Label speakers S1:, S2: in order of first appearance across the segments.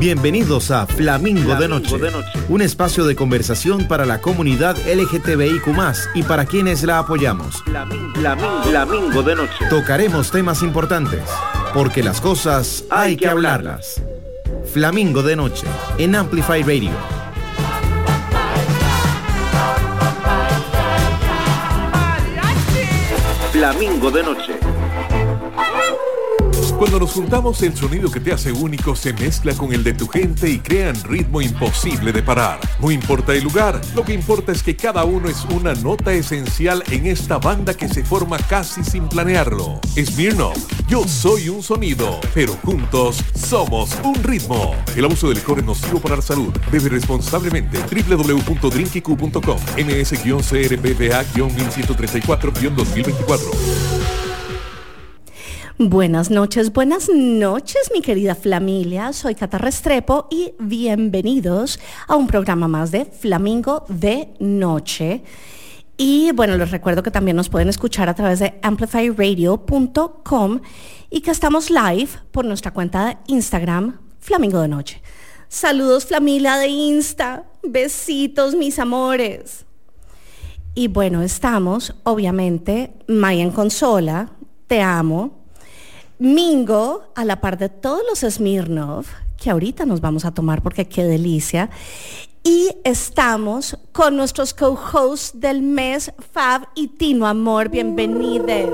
S1: Bienvenidos a Flamingo de Noche, un espacio de conversación para la comunidad LGTBIQ+, y para quienes la apoyamos. Flamingo de Noche. Tocaremos temas importantes, porque las cosas hay que hablarlas. Flamingo de Noche, en Amplify Radio. Flamingo de Noche.
S2: Cuando nos juntamos, el sonido que te hace único se mezcla con el de tu gente y crean ritmo imposible de parar. No importa el lugar, lo que importa es que cada uno es una nota esencial en esta banda que se forma casi sin planearlo. Smirnoff, yo soy un sonido, pero juntos somos un ritmo. El abuso del licor es nocivo para la salud. Bebe responsablemente. www.drinkiq.com. NS-CRBVA-1134-2024.
S3: Buenas noches, mi querida Flamilia. Soy Cata Restrepo y bienvenidos a un programa más de Flamingo de Noche. Y bueno, les recuerdo que también nos pueden escuchar a través de amplifyradio.com y que estamos live por nuestra cuenta de Instagram, Flamingo de Noche. Saludos, Flamilia de Insta. Besitos, mis amores. Y bueno, estamos, obviamente, Maya en consola, te amo. Mingo, a la par de todos los Smirnoff, que ahorita nos vamos a tomar porque qué delicia. Y estamos con nuestros co-hosts del mes, Fab y Tino Amor. Bienvenidos.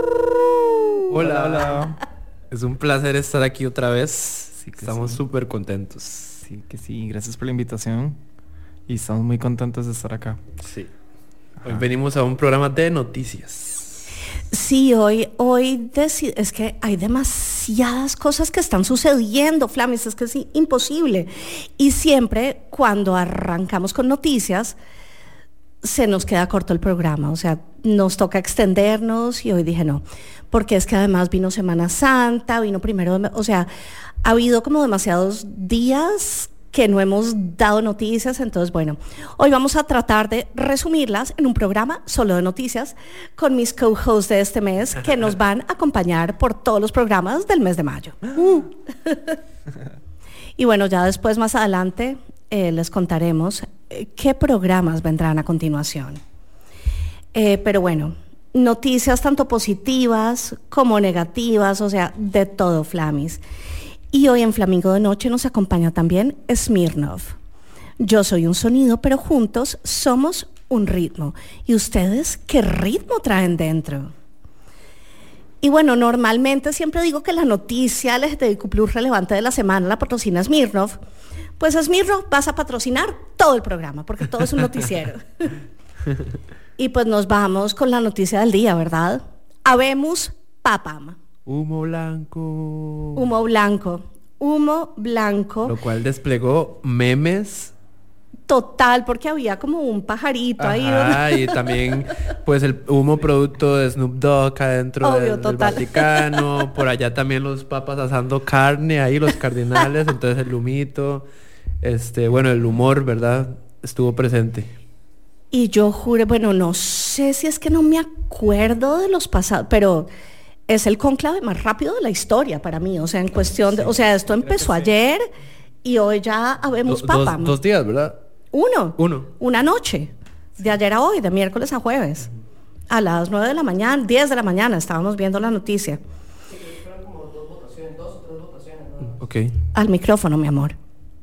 S4: Hola. Es un placer estar aquí otra vez.
S5: Sí,
S4: estamos súper contentos.
S5: Sí, que sí. Gracias por la invitación. Y estamos muy contentos de estar acá.
S4: Sí. Hoy venimos a un programa de noticias.
S3: Sí, hoy es que hay demasiadas cosas que están sucediendo, Flamis, es que es imposible. Y siempre cuando arrancamos con noticias, se nos queda corto el programa, o sea, nos toca extendernos y hoy dije no, porque es que además vino Semana Santa, vino primero, o sea, ha habido como demasiados días que no hemos dado noticias, entonces bueno, hoy vamos a tratar de resumirlas en un programa solo de noticias con mis co-hosts de este mes que nos van a acompañar por todos los programas del mes de mayo. Y bueno, ya después más adelante les contaremos qué programas vendrán a continuación. Pero bueno, noticias tanto positivas como negativas, o sea, de todo, Flamis. Y hoy en Flamingo de Noche nos acompaña también Smirnoff. Yo soy un sonido, pero juntos somos un ritmo. ¿Y ustedes qué ritmo traen dentro? Y bueno, normalmente siempre digo que la noticia LGTBIQ+ relevante de la semana la patrocina Smirnoff. Pues Smirnoff vas a patrocinar todo el programa, porque todo es un noticiero. Y pues nos vamos con la noticia del día, ¿verdad? Habemos papam.
S4: Humo blanco.
S3: Lo
S4: cual desplegó memes.
S3: Total, porque había como un pajarito ahí.
S4: Y también, pues, el humo producto de Snoop Dogg adentro del Vaticano. Por allá también los papas asando carne ahí, los cardinales. Entonces el humito. Bueno, el humor, ¿verdad? Estuvo presente.
S3: Y yo juré, bueno, no sé si es que no me acuerdo de los pasados, pero es el cónclave más rápido de la historia para mí, o sea, en cuestión de, o sea, esto empezó ayer y hoy ya habemos papa.
S4: Dos días, ¿verdad?
S3: Uno. Una noche, de ayer a hoy, de miércoles a jueves, a las 9 de la mañana, 10 de la mañana, estábamos viendo la noticia.
S6: Fueron como 2 o 3 votaciones, ¿no?
S4: Ok.
S3: Al micrófono, mi amor.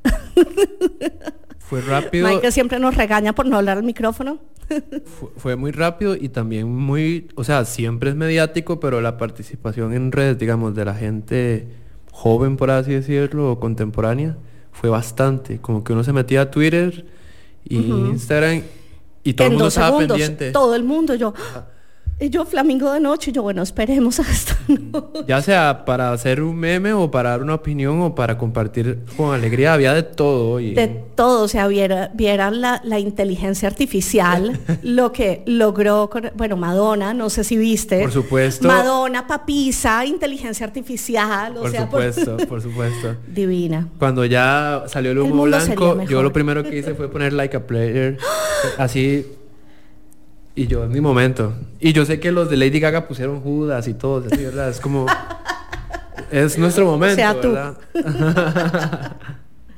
S4: Fue rápido.
S3: Mike siempre nos regaña por no hablar al micrófono.
S4: Fue muy rápido y también muy, o sea, siempre es mediático, pero la participación en redes, digamos, de la gente joven, por así decirlo, o contemporánea, fue bastante. Como que uno se metía a Twitter y Instagram y todo el mundo estaba pendiente.
S3: Todo el mundo, yo Flamingo de Noche, yo bueno, esperemos hasta
S4: ya sea para hacer un meme o para dar una opinión o para compartir con alegría, había de todo.
S3: De todo, o sea, vieran la inteligencia artificial, lo que logró con, bueno, Madonna, no sé si viste.
S4: Por supuesto.
S3: Madonna, papisa, inteligencia artificial,
S4: por supuesto.
S3: Divina.
S4: Cuando ya salió el humo blanco, yo lo primero que hice fue poner Like a Player, así. Y yo, en mi momento. Y yo sé que los de Lady Gaga pusieron Judas y todo, así, ¿verdad? Es como... es nuestro momento,
S3: o sea, tú.
S4: ¿verdad?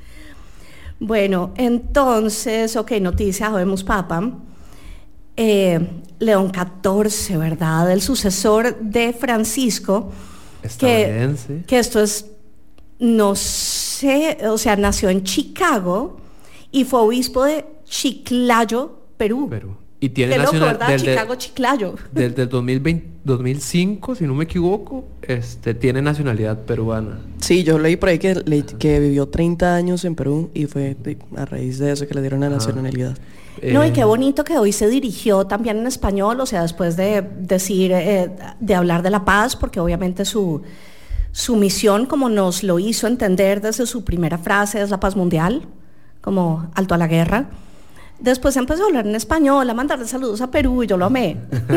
S3: Bueno, entonces, ok, noticia, habemos papa. León XIV, ¿verdad? El sucesor de Francisco.
S4: Estadounidense.
S3: Que esto es, no sé, o sea, nació en Chicago y fue obispo de Chiclayo, Perú.
S4: Y tiene
S3: Qué loco,
S4: nacional
S3: ¿verdad? Chicago, Chiclayo.
S4: Desde el 2005, si no me equivoco, tiene nacionalidad peruana.
S6: Sí, yo leí por ahí que vivió 30 años en Perú y fue a raíz de eso que le dieron la nacionalidad.
S3: No, y qué bonito que hoy se dirigió también en español, o sea, después de decir, de hablar de la paz, porque obviamente su misión, como nos lo hizo entender desde su primera frase, es la paz mundial, como alto a la guerra. Después empezó a hablar en español, a mandarle saludos a Perú, y yo lo amé.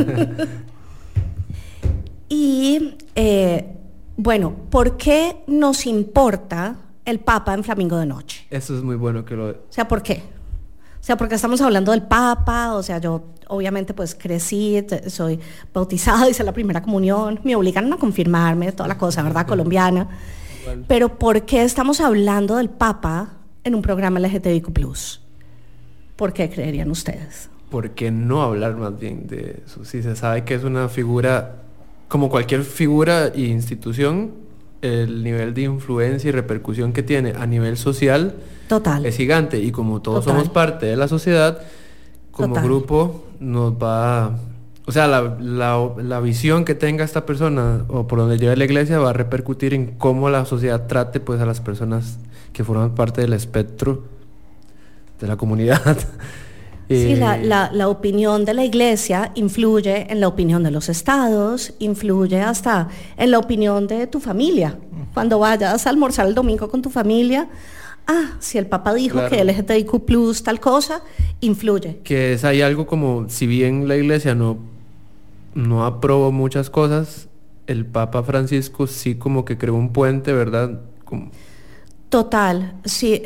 S3: Y, bueno, ¿por qué nos importa el Papa en Flamingo de Noche?
S4: Eso es muy bueno que lo...
S3: O sea, ¿por qué? O sea, porque estamos hablando del Papa, o sea, yo obviamente pues crecí, soy bautizada, hice la primera comunión, me obligaron a confirmarme, toda la cosa, ¿verdad? Colombiana. Igual. Pero ¿por qué estamos hablando del Papa en un programa LGTBIQ+. ¿Por qué creerían ustedes?
S4: ¿Por qué no hablar más bien de eso? Si se sabe que es una figura, como cualquier figura e institución, el nivel de influencia y repercusión que tiene a nivel social
S3: Total.
S4: Es gigante. Y como todos
S3: Total.
S4: somos parte de la sociedad, como
S3: Total.
S4: grupo nos va... O sea, la visión que tenga esta persona o por donde lleve la iglesia va a repercutir en cómo la sociedad trate pues a las personas que forman parte del espectro de la comunidad.
S3: Sí, la opinión de la iglesia influye en la opinión de los estados, influye hasta en la opinión de tu familia. Cuando vayas a almorzar el domingo con tu familia, si el Papa dijo
S4: Claro.
S3: que LGTBIQ+, tal cosa, influye.
S4: Que es ahí algo como, si bien la iglesia no aprobó muchas cosas, el Papa Francisco sí como que creó un puente, ¿verdad? Como...
S3: Total, sí,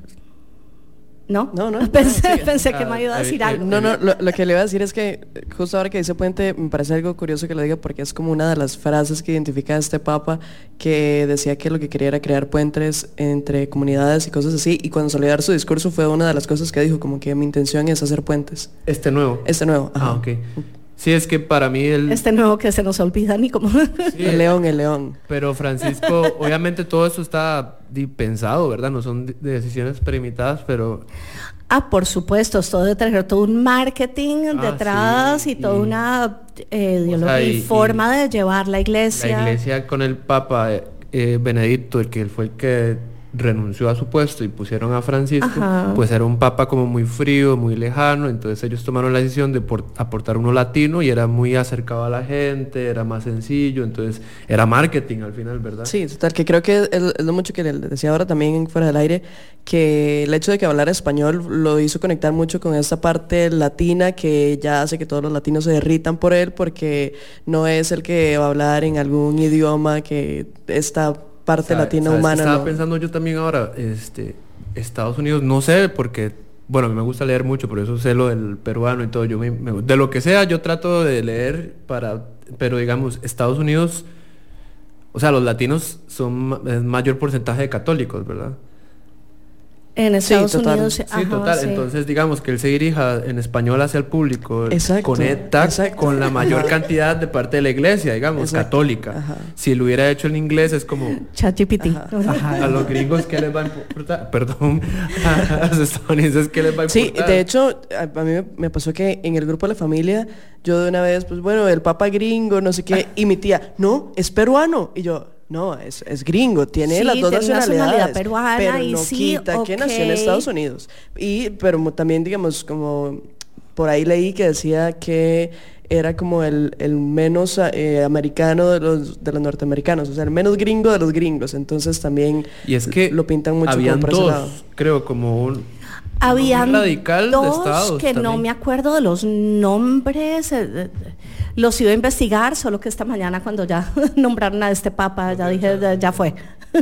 S3: ¿no?
S6: No.
S3: Pensé que me iba a decir algo.
S6: No, lo que le iba a decir es que justo ahora que dice puente, me parece algo curioso que lo diga porque es como una de las frases que identifica a este Papa, que decía que lo que quería era crear puentes entre comunidades y cosas así, y cuando salió a dar su discurso fue una de las cosas que dijo, como que mi intención es hacer puentes.
S4: Este nuevo.
S6: Ajá.
S4: Ok. Sí, es que para mí
S3: Este nuevo que se nos olvida ni cómo.
S4: Sí,
S6: el león.
S4: Pero Francisco, obviamente todo eso está pensado, ¿verdad? No son decisiones premeditadas, pero...
S3: Por supuesto, esto debe tener todo un marketing detrás,
S4: sí,
S3: y toda una ideología y forma de llevar la iglesia.
S4: La iglesia con el Papa Benedicto, el fue el que renunció a su puesto y pusieron a Francisco,
S3: Ajá.
S4: pues era un papa como muy frío, muy lejano, entonces ellos tomaron la decisión de aportar uno latino y era muy acercado a la gente, era más sencillo, entonces era marketing al final, ¿verdad?
S6: Sí, total, que creo que es lo mucho que le decía ahora también fuera del aire, que el hecho de que hablara español lo hizo conectar mucho con esta parte latina que ya hace que todos los latinos se derritan por él, porque no es el que va a hablar en algún idioma que está parte latina humana.
S4: Estaba
S6: ¿no?
S4: pensando yo también ahora, Estados Unidos, no sé, porque, bueno, a mí me gusta leer mucho, por eso sé lo del peruano y todo, yo de lo que sea, yo trato de leer pero digamos, Estados Unidos, o sea, los latinos son el mayor porcentaje de católicos, ¿verdad?
S3: En Estados
S6: total.
S3: Unidos.
S4: Sí,
S3: ajá,
S4: total.
S3: sí.
S4: Entonces, digamos que él se dirija en español hacia el público,
S6: Exacto,
S4: conecta
S6: exacto.
S4: con la mayor cantidad de parte de la iglesia, digamos,
S6: Exacto,
S4: católica.
S6: ajá.
S4: Si lo hubiera hecho en inglés es como
S3: ChatGPT.
S4: a los gringos que les va a importar, perdón, a los estadounidenses que les va a importar.
S6: Sí, de hecho, a mí me pasó que en el grupo de la familia, yo de una vez, pues bueno, el papa gringo, no sé qué, y mi tía, no, es peruano. Y yo, no, es gringo, tiene
S3: Sí,
S6: las dos
S3: tiene
S6: nacionalidades,
S3: nacionalidad peruana
S6: pero
S3: y
S6: no
S3: sí,
S6: quita que nació en Estados Unidos. Pero también, digamos, como por ahí leí que decía que era como el menos americano de los norteamericanos, o sea, el menos gringo de los gringos. Entonces también
S4: y es que
S6: lo pintan mucho
S4: habían
S6: como por ese lado.
S4: dos, creo, como un
S3: Habían
S4: radical de
S3: dos
S4: estados
S3: que no
S4: también.
S3: me acuerdo de los nombres, los iba a investigar, solo que esta mañana cuando ya nombraron a este papa, ya dije, ya fue.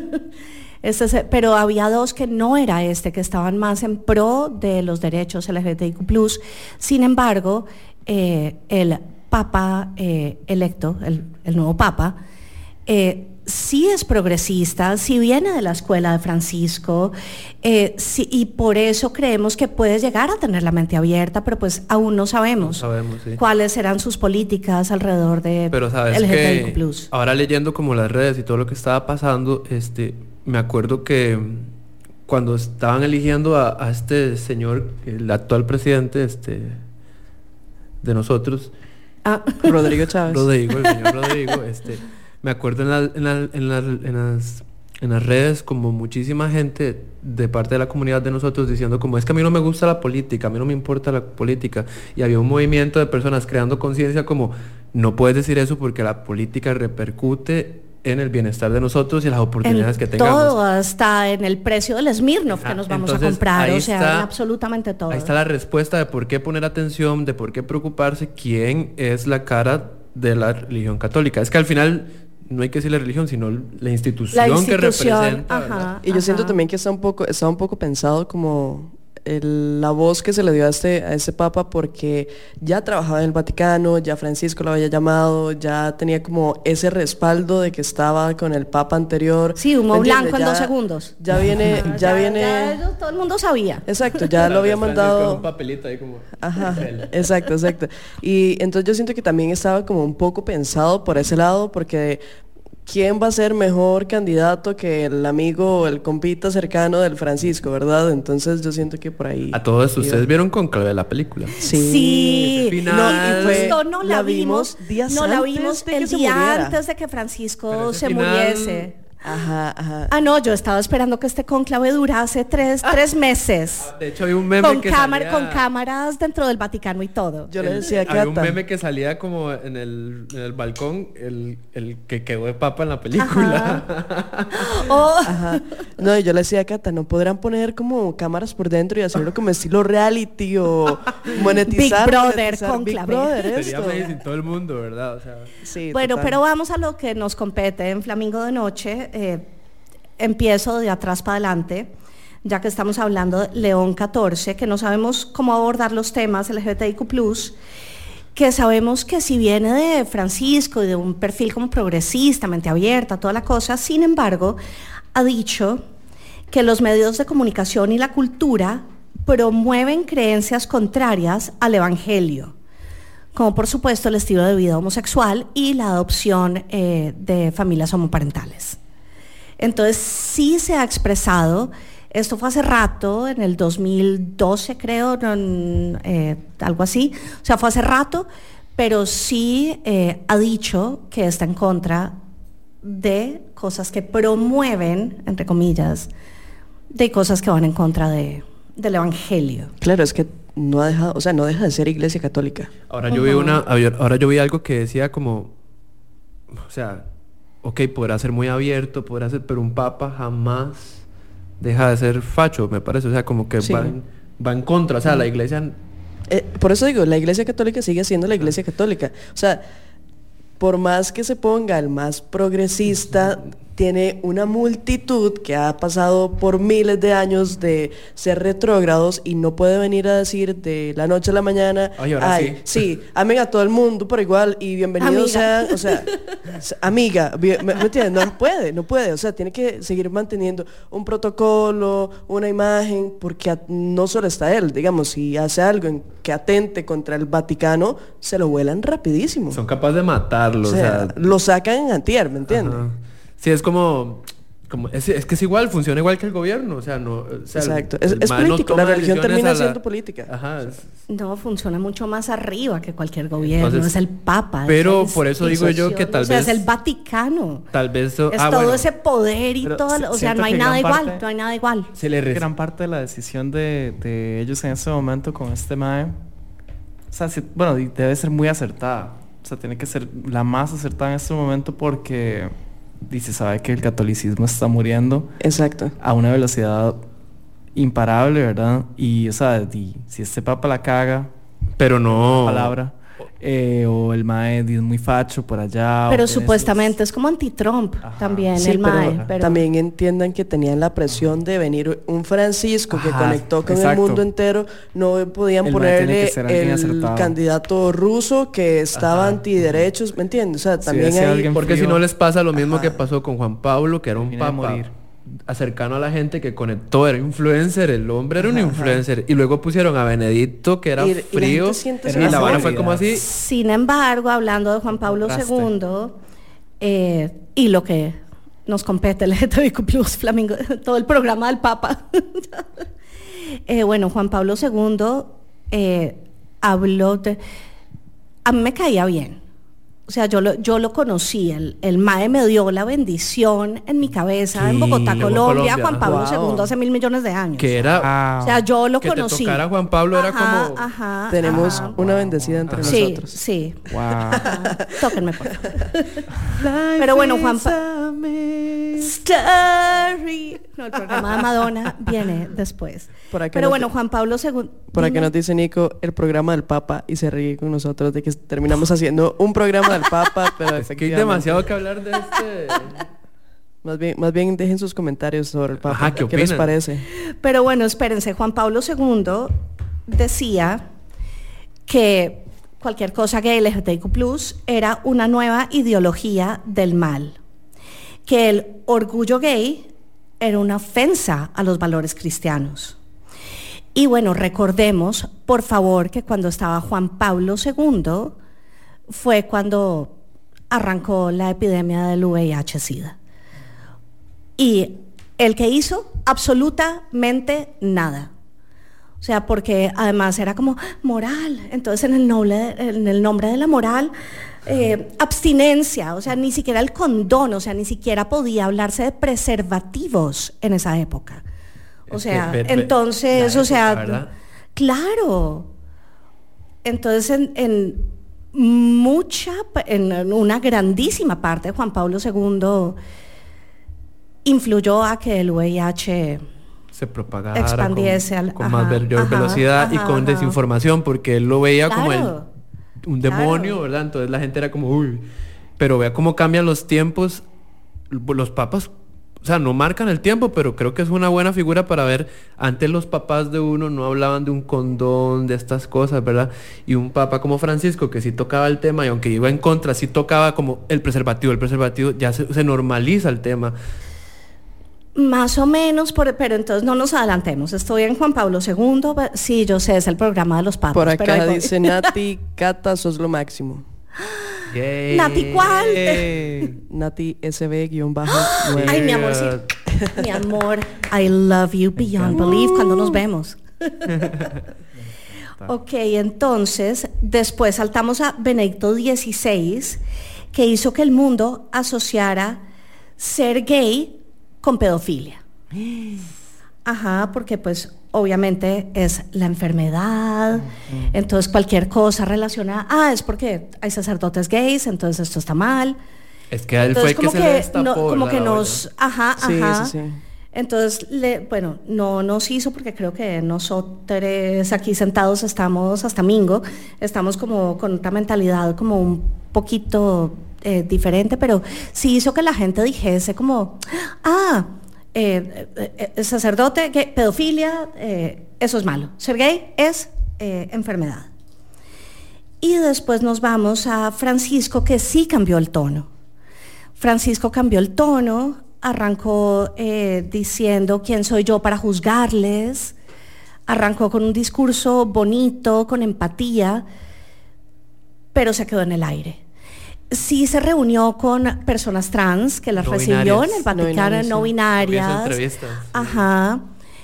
S3: Pero había dos que no era que estaban más en pro de los derechos LGBTIQ+. Sin embargo, el papa electo, el nuevo papa, sí es progresista, sí viene de la escuela de Francisco, sí, y por eso creemos que puede llegar a tener la mente abierta, pero pues aún no sabemos,
S4: Sí.
S3: cuáles serán sus políticas alrededor de
S4: Pero sabes
S3: LGTBIQ+.
S4: que ahora leyendo como las redes y todo lo que estaba pasando, me acuerdo que cuando estaban eligiendo a este señor, el actual presidente de nosotros,
S6: Rodrigo Chávez.
S4: el señor Rodrigo, me acuerdo en las redes como muchísima gente de parte de la comunidad de nosotros diciendo como es que a mí no me gusta la política, a mí no me importa la política, y había un movimiento de personas creando conciencia como no puedes decir eso porque la política repercute en el bienestar de nosotros y las oportunidades que tengamos.
S3: Todo, hasta en el precio del Smirnoff que nos vamos a comprar, o sea, en absolutamente todo.
S4: Ahí está la respuesta de por qué poner atención, de por qué preocuparse, quién es la cara de la religión católica. Es que al final no hay que decir la religión, sino la institución que representa.
S3: Ajá,
S6: y yo siento también que está un poco pensado como la voz que se le dio a ese papa, porque ya trabajaba en el Vaticano, ya Francisco lo había llamado, ya tenía como ese respaldo de que estaba con el papa anterior.
S3: Sí, humo blanco en 2 segundos.
S6: Ya viene.
S3: Ya todo el mundo sabía.
S6: Exacto, ya lo había mandado.
S4: Con un papelito ahí como.
S6: Ajá, exacto. Y entonces yo siento que también estaba como un poco pensado por ese lado, porque ¿quién va a ser mejor candidato que el amigo o el compita cercano del Francisco, verdad? Entonces yo siento que por ahí...
S4: A todo esto, ¿ustedes vieron Conclave la película?
S3: Sí.
S4: Ese final.
S3: No la vimos
S6: días
S3: no la
S6: antes
S3: vimos
S6: de que
S3: el
S6: se
S3: día
S6: muriera.
S3: antes de que Francisco
S4: Pero ese
S3: se
S4: final-
S3: muriese.
S6: Ajá.
S3: Ah, no, yo estaba esperando que este conclave durase tres meses.
S4: De hecho, hay un meme
S3: Con
S4: que
S3: con cámaras dentro del Vaticano y todo.
S6: Yo le decía a
S4: Había un
S6: Cata.
S4: meme que salía como en el balcón, el que quedó de papa en la película.
S3: Oh,
S6: Ajá. No, y yo le decía a Cata, ¿no podrán poner como cámaras por dentro y hacerlo como estilo reality o monetizar?
S3: Big Brother,
S6: monetizar
S3: conclave.
S6: Big Brother,
S4: Sería
S6: esto.
S4: amazing todo el mundo, ¿verdad? O sea,
S6: Sí,
S3: bueno,
S6: total.
S3: pero vamos a lo que nos compete en Flamingo de Noche. Empiezo de atrás para adelante, ya que estamos hablando de León XIV, que no sabemos cómo abordar los temas LGBTIQ+, que sabemos que si viene de Francisco y de un perfil como progresista, mente abierta, toda la cosa, sin embargo, ha dicho que los medios de comunicación y la cultura promueven creencias contrarias al evangelio, como por supuesto el estilo de vida homosexual y la adopción de familias homoparentales. Entonces sí se ha expresado, esto fue hace rato, en el 2012 creo, algo así, o sea, fue hace rato, pero sí ha dicho que está en contra de cosas que promueven, entre comillas, de cosas que van en contra del evangelio.
S6: Claro, es que no deja de ser iglesia católica.
S4: ahora yo vi algo que decía como, o sea, ok, podrá ser muy abierto, pero un papa jamás deja de ser facho, me parece, o sea, como que
S6: Sí.
S4: va en contra, o sea, la iglesia...
S6: Por eso digo, la iglesia católica sigue siendo la iglesia católica. O sea, por más que se ponga el más progresista, tiene una multitud que ha pasado por miles de años de ser retrógrados y no puede venir a decir de la noche a la mañana,
S4: Ay, ahora
S6: sí, amen a todo el mundo por igual y bienvenidos
S3: Amiga.
S6: sean, o sea, amiga, ¿me entiendes? No puede, o sea, tiene que seguir manteniendo un protocolo, una imagen, porque no solo está él, digamos, si hace algo que atente contra el Vaticano, se lo vuelan rapidísimo.
S4: Son capaces de matarlo,
S6: O sea, lo sacan en antier, ¿me entiendes?
S4: Ajá. Sí, es como es que es igual, funciona igual que el gobierno, o sea, no, o sea,
S6: Exacto,
S4: el
S6: es
S4: man no
S6: político,
S4: toma
S6: la religión
S4: decisiones
S6: termina
S4: a la-
S6: siendo política.
S4: Ajá.
S3: No, funciona mucho más arriba que cualquier gobierno,
S4: Entonces,
S3: es el Papa.
S4: pero
S3: es
S4: por eso digo yo que tal
S3: o sea,
S4: vez-
S3: es el Vaticano.
S4: Tal vez
S3: Es todo
S4: bueno,
S3: ese poder y
S5: Pero
S3: todo, o sea,
S5: siento
S3: no hay
S5: que
S3: nada
S5: gran
S3: igual,
S5: parte-
S3: no hay nada igual.
S4: se le
S5: Gran parte de la decisión de ellos en este momento con este MAE, o sea, y debe ser muy acertada. O sea, tiene que ser la más acertada en este momento porque se sabe que el catolicismo está muriendo
S6: Exacto.
S5: a una velocidad imparable, ¿verdad? Y, o sea, si este papa la caga,
S4: pero no
S5: palabra, o el mae es muy facho por allá.
S3: Pero supuestamente es como anti-Trump también,
S6: Sí,
S3: el mae. Pero
S6: también entiendan que tenían la presión de venir un Francisco que conectó con el mundo entero. No podían
S5: El mae tiene que
S6: ponerle
S5: ser alguien
S6: el
S5: acertado.
S6: candidato ruso que estaba antiderechos, ¿me entiendes? O sea, también
S5: si
S6: hay...
S5: alguien
S4: Porque si
S5: frío.
S4: no les pasa lo mismo que pasó con Juan Pablo, que era un
S5: Termina de
S4: papa
S5: morir.
S4: cercano a la gente que conectó, era influencer, el hombre era un influencer. Y luego pusieron a Benedicto, que era
S6: Y la gente
S4: frío,
S6: siente
S4: y
S6: esa
S4: la vara
S6: necesidad.
S4: fue como así.
S3: sin embargo, hablando de Juan Pablo II, y lo que nos compete el LGTBIQ+, Flamingo, todo el programa del Papa. Bueno, Juan Pablo II habló de... A mí me caía bien. O sea, yo lo conocí, el mae me dio la bendición en mi cabeza en
S4: Sí,
S3: Bogotá,
S4: luego
S3: Colombia,
S4: Colombia,
S3: Juan Pablo
S6: wow.
S3: II hace 1.000 millones de años.
S4: Que era...
S3: O sea, yo lo
S4: que
S3: conocí.
S4: te tocara Juan Pablo era como...
S6: Tenemos una bendecida entre
S3: Sí,
S6: nosotros.
S3: sí.
S5: Wow.
S3: Tóquenme, por favor. Pero bueno, Juan Pablo... Story. No, el programa de Madonna viene después. Pero bueno, Juan Pablo II...
S6: Por acá nos dice Nico, el programa del Papa, y se ríe con nosotros de que terminamos haciendo un programa del Papa, pero
S4: Es que hay
S6: efectivamente...
S4: demasiado que hablar de este...
S6: Más bien dejen sus comentarios sobre el Papa.
S4: Ajá, ¿qué
S6: ¿Qué les
S4: opinan?
S6: parece?
S3: Pero bueno, espérense, Juan Pablo II decía que cualquier cosa gay, LGBTIQ+, era una nueva ideología del mal. Que el orgullo gay era una ofensa a los valores cristianos. Y bueno, recordemos, por favor, que cuando estaba Juan Pablo II fue cuando arrancó la epidemia del VIH-Sida. Y el que hizo absolutamente nada. O sea, porque además era como moral. Entonces en el nombre de la moral, abstinencia, o sea, ni siquiera el condón, o sea, ni siquiera podía hablarse de preservativos en esa época. O sea, entonces, o sea,
S4: ¿verdad?
S3: Claro. Entonces en una grandísima parte de Juan Pablo II influyó a que el VIH
S4: se propagara
S3: expandiese
S4: con más velocidad y con desinformación, porque él lo veía como un demonio, ¿verdad? Entonces la gente era como, uy, pero vea cómo cambian los tiempos. Los papas, o sea, no marcan el tiempo, pero creo que es una buena figura para ver. Antes los papás de uno no hablaban de un condón, de estas cosas, ¿verdad? Y un papa como Francisco, que sí tocaba el tema, y aunque iba en contra, sí tocaba como el preservativo, ya se normaliza el tema.
S3: Más o menos, pero entonces no nos adelantemos. Estoy en Juan Pablo II. Sí, yo sé, es el programa de los papas.
S6: Por acá
S3: pero
S6: dice Nati, Cata, sos lo máximo.
S4: Yay.
S3: Nati, ¿cuál?
S6: Nati SB-9.
S3: Ay, mi amor, sí. Mi amor, I love you beyond belief cuando nos vemos. Ok, entonces, después saltamos a Benedicto XVI, que hizo que el mundo asociara ser gay con pedofilia. Ajá, porque pues obviamente es la enfermedad, entonces cualquier cosa relacionada, es porque hay sacerdotes gays, entonces esto está mal.
S4: Es que a él
S3: Entonces,
S4: fue que se le destapó,
S3: como que
S4: ¿verdad?
S3: nos, ajá.
S6: Sí.
S3: Entonces, no nos hizo, porque creo que nosotros aquí sentados estamos hasta mingo, estamos como con otra mentalidad como un poquito diferente, pero sí hizo que la gente dijese como, sacerdote, gay, pedofilia, eso es malo, ser gay es enfermedad. Y después nos vamos a Francisco, que sí cambió el tono. Francisco cambió el tono, arrancó diciendo quién soy yo para juzgarles, arrancó con un discurso bonito, con empatía, pero se quedó en el aire. Sí se reunió con personas trans, que las recibió en el Vaticano, no binarias. Ajá.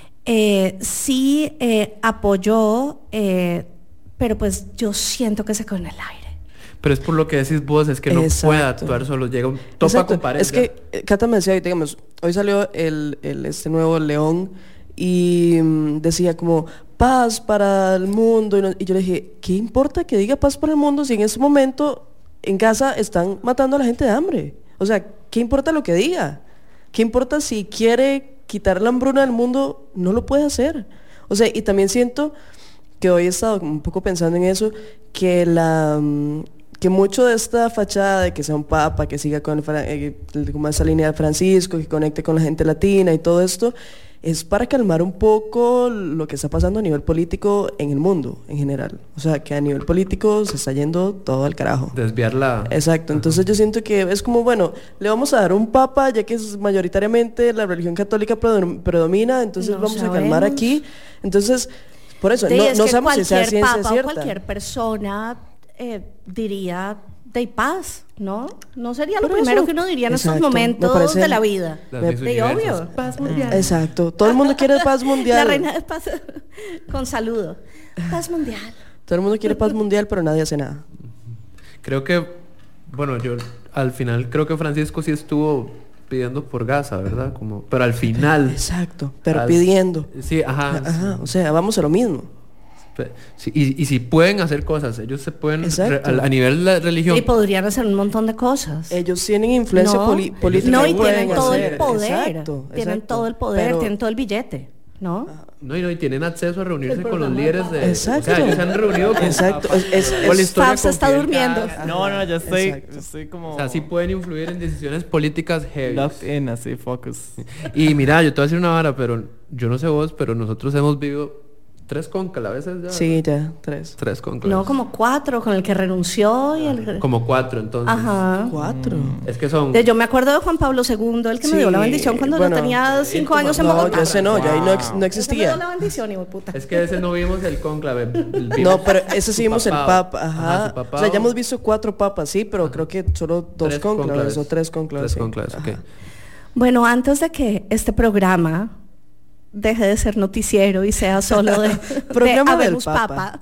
S3: Sí apoyó, pero pues yo siento que se quedó en el aire.
S4: Pero es por lo que decís vos, es que no puede actuar solo, llega un topa con pared.
S6: Es que Cata me decía, digamos, hoy salió este nuevo León y decía como paz para el mundo, y yo le dije, ¿qué importa que diga paz para el mundo si en ese momento en Gaza están matando a la gente de hambre? O sea, ¿qué importa lo que diga? ¿Qué importa si quiere quitar la hambruna del mundo? No lo puede hacer. O sea, y también siento que hoy he estado un poco pensando en eso, que que mucho de esta fachada de que sea un papa, que siga con como esa línea de Francisco, que conecte con la gente latina y todo esto, es para calmar un poco lo que está pasando a nivel político en el mundo en general. O sea, que a nivel político se está yendo todo al carajo.
S4: Desviarla.
S6: Exacto. Entonces yo siento que es como, bueno, le vamos a dar un papa, ya que mayoritariamente la religión católica predomina, entonces vamos a calmar aquí. Entonces, por eso, no sabemos si sea ciencia
S3: papa
S6: cierta.
S3: O cualquier persona diría de paz, ¿no? No sería lo primero que uno diría en estos momentos de la vida. De obvio. Paz mundial.
S6: Exacto. Todo el mundo quiere paz mundial.
S3: La reina de paz con saludo. Paz mundial.
S6: Todo el mundo quiere paz mundial, pero nadie hace nada.
S4: Creo que, bueno, yo al final creo que Francisco sí estuvo pidiendo por Gaza, ¿verdad? Pero al final.
S6: Exacto, pero pidiendo.
S4: Sí, ajá.
S6: Ajá, o sea, vamos a lo mismo.
S4: Sí, y si pueden hacer cosas, ellos se pueden a nivel de religión.
S3: Y podrían hacer un montón de cosas.
S6: Ellos tienen influencia política.
S3: No, y tienen todo el poder.
S6: Exacto,
S3: tienen todo el poder, tienen todo el billete, ¿no?
S4: No, y tienen acceso a reunirse con los líderes de...
S6: Exacto.
S4: O sea, ellos se han reunido con...
S6: Exacto.
S3: Fab se está durmiendo.
S5: No, yo estoy como...
S4: O sea, sí pueden influir en decisiones políticas heavy.
S5: Locked in, así, focus.
S4: Y mira, yo te voy a decir una vara, pero yo no sé vos, pero nosotros hemos vivido 3 cónclaves ya.
S6: Sí, ya, 3.
S4: 3 cónclaves.
S3: No, como 4, con el que renunció y el...
S4: Como 4, entonces.
S3: Ajá.
S6: 4.
S4: Es que son...
S3: Yo me acuerdo de Juan Pablo II, el que me dio la bendición cuando yo tenía 5 años en Bogotá.
S6: No, ese no, ya ahí no existía.
S3: Ese me dio la bendición, hijo de puta.
S4: Es que ese no vimos el cónclave.
S6: No, pero ese sí vimos el papa.
S4: Ajá,
S6: Ajá. O sea, ya hemos visto 4 papas, sí, pero creo que solo 2 cónclaves o 3 cónclaves.
S4: 3 cónclaves, ok.
S3: Bueno, antes de que este programa deje de ser noticiero y sea solo de
S6: programa
S3: de
S6: del
S3: Papa.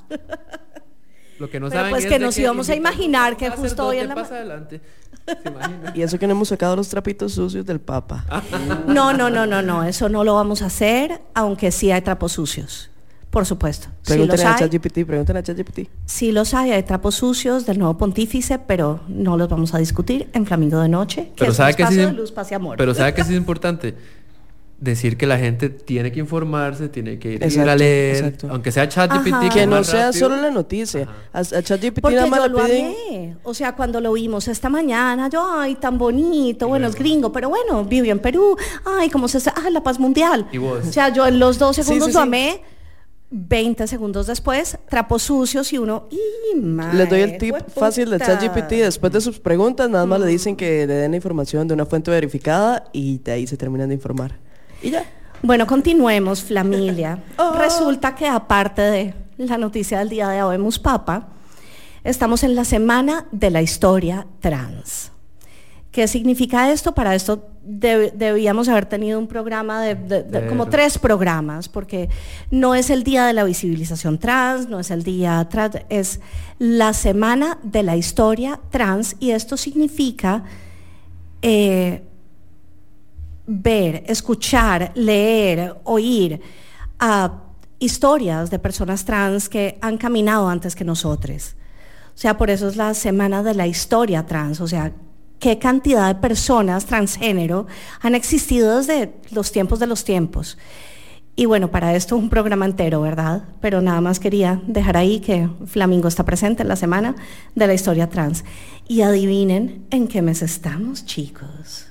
S4: Lo que no
S3: Pero
S4: saben
S3: pues
S4: es
S3: que
S4: de
S3: nos íbamos a imaginar que justo hoy en la
S4: pasa adelante. ¿Se imagina?
S6: Y eso que no hemos sacado los trapitos sucios del papa.
S3: No, eso no lo vamos a hacer, aunque sí hay trapos sucios. Por supuesto.
S6: Pregúntenle a ChatGPT.
S3: Sí los hay trapos sucios del nuevo pontífice, pero no los vamos a discutir en Flamingo de Noche, que
S4: pero
S3: es
S4: sabe
S3: un
S4: que
S3: espacio
S4: sí,
S3: de luz, paz y amor.
S4: Pero sabe que sí es importante decir que la gente tiene que informarse, tiene que ir a leer, aunque sea ChatGPT,
S6: que no sea solo la noticia. A ChatGPT nada más
S3: lo amé. O sea, cuando lo vimos esta mañana, yo, ay, tan bonito, bueno, es gringo, pero bueno, vivió en Perú, ay, cómo la paz mundial.
S4: ¿Y vos?
S3: O sea, yo en los 2 segundos lo amé. 20 segundos después, trapos sucios y uno,
S6: les doy el tip fácil de ChatGPT. Después de sus preguntas, nada más le dicen que le den la información de una fuente verificada y de ahí se terminan de informar. Y ya.
S3: Bueno, continuemos, familia. Resulta que aparte de la noticia del día de hoy, Papa, estamos en la semana de la historia trans. ¿Qué significa esto? Para esto debíamos haber tenido un programa de como 3 programas, porque no es el día de la visibilización trans, no es el día trans, es la semana de la historia trans, y esto significa ver, escuchar, leer, oír historias de personas trans que han caminado antes que nosotros. O sea, por eso es la semana de la historia trans, o sea, qué cantidad de personas transgénero han existido desde los tiempos de los tiempos. Y bueno, para esto un programa entero, ¿verdad? Pero nada más quería dejar ahí que Flamingo está presente en la semana de la historia trans. Y adivinen en qué mes estamos, chicos.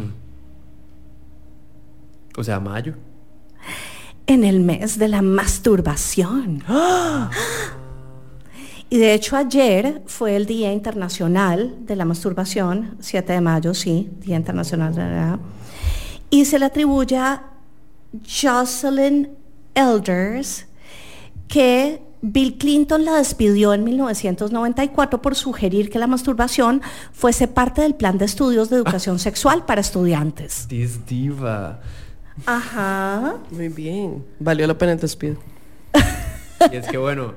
S4: O sea, mayo.
S3: En el mes de la masturbación. ¡Ah! Y de hecho ayer fue el Día Internacional de la Masturbación, 7 de mayo, sí, Día Internacional de la... Y se le atribuye a Jocelyn Elders, que Bill Clinton la despidió en 1994 por sugerir que la masturbación fuese parte del plan de estudios de educación sexual para estudiantes.
S4: This diva.
S3: Ajá.
S6: Muy bien. Valió la pena el despido.
S4: Y es que bueno,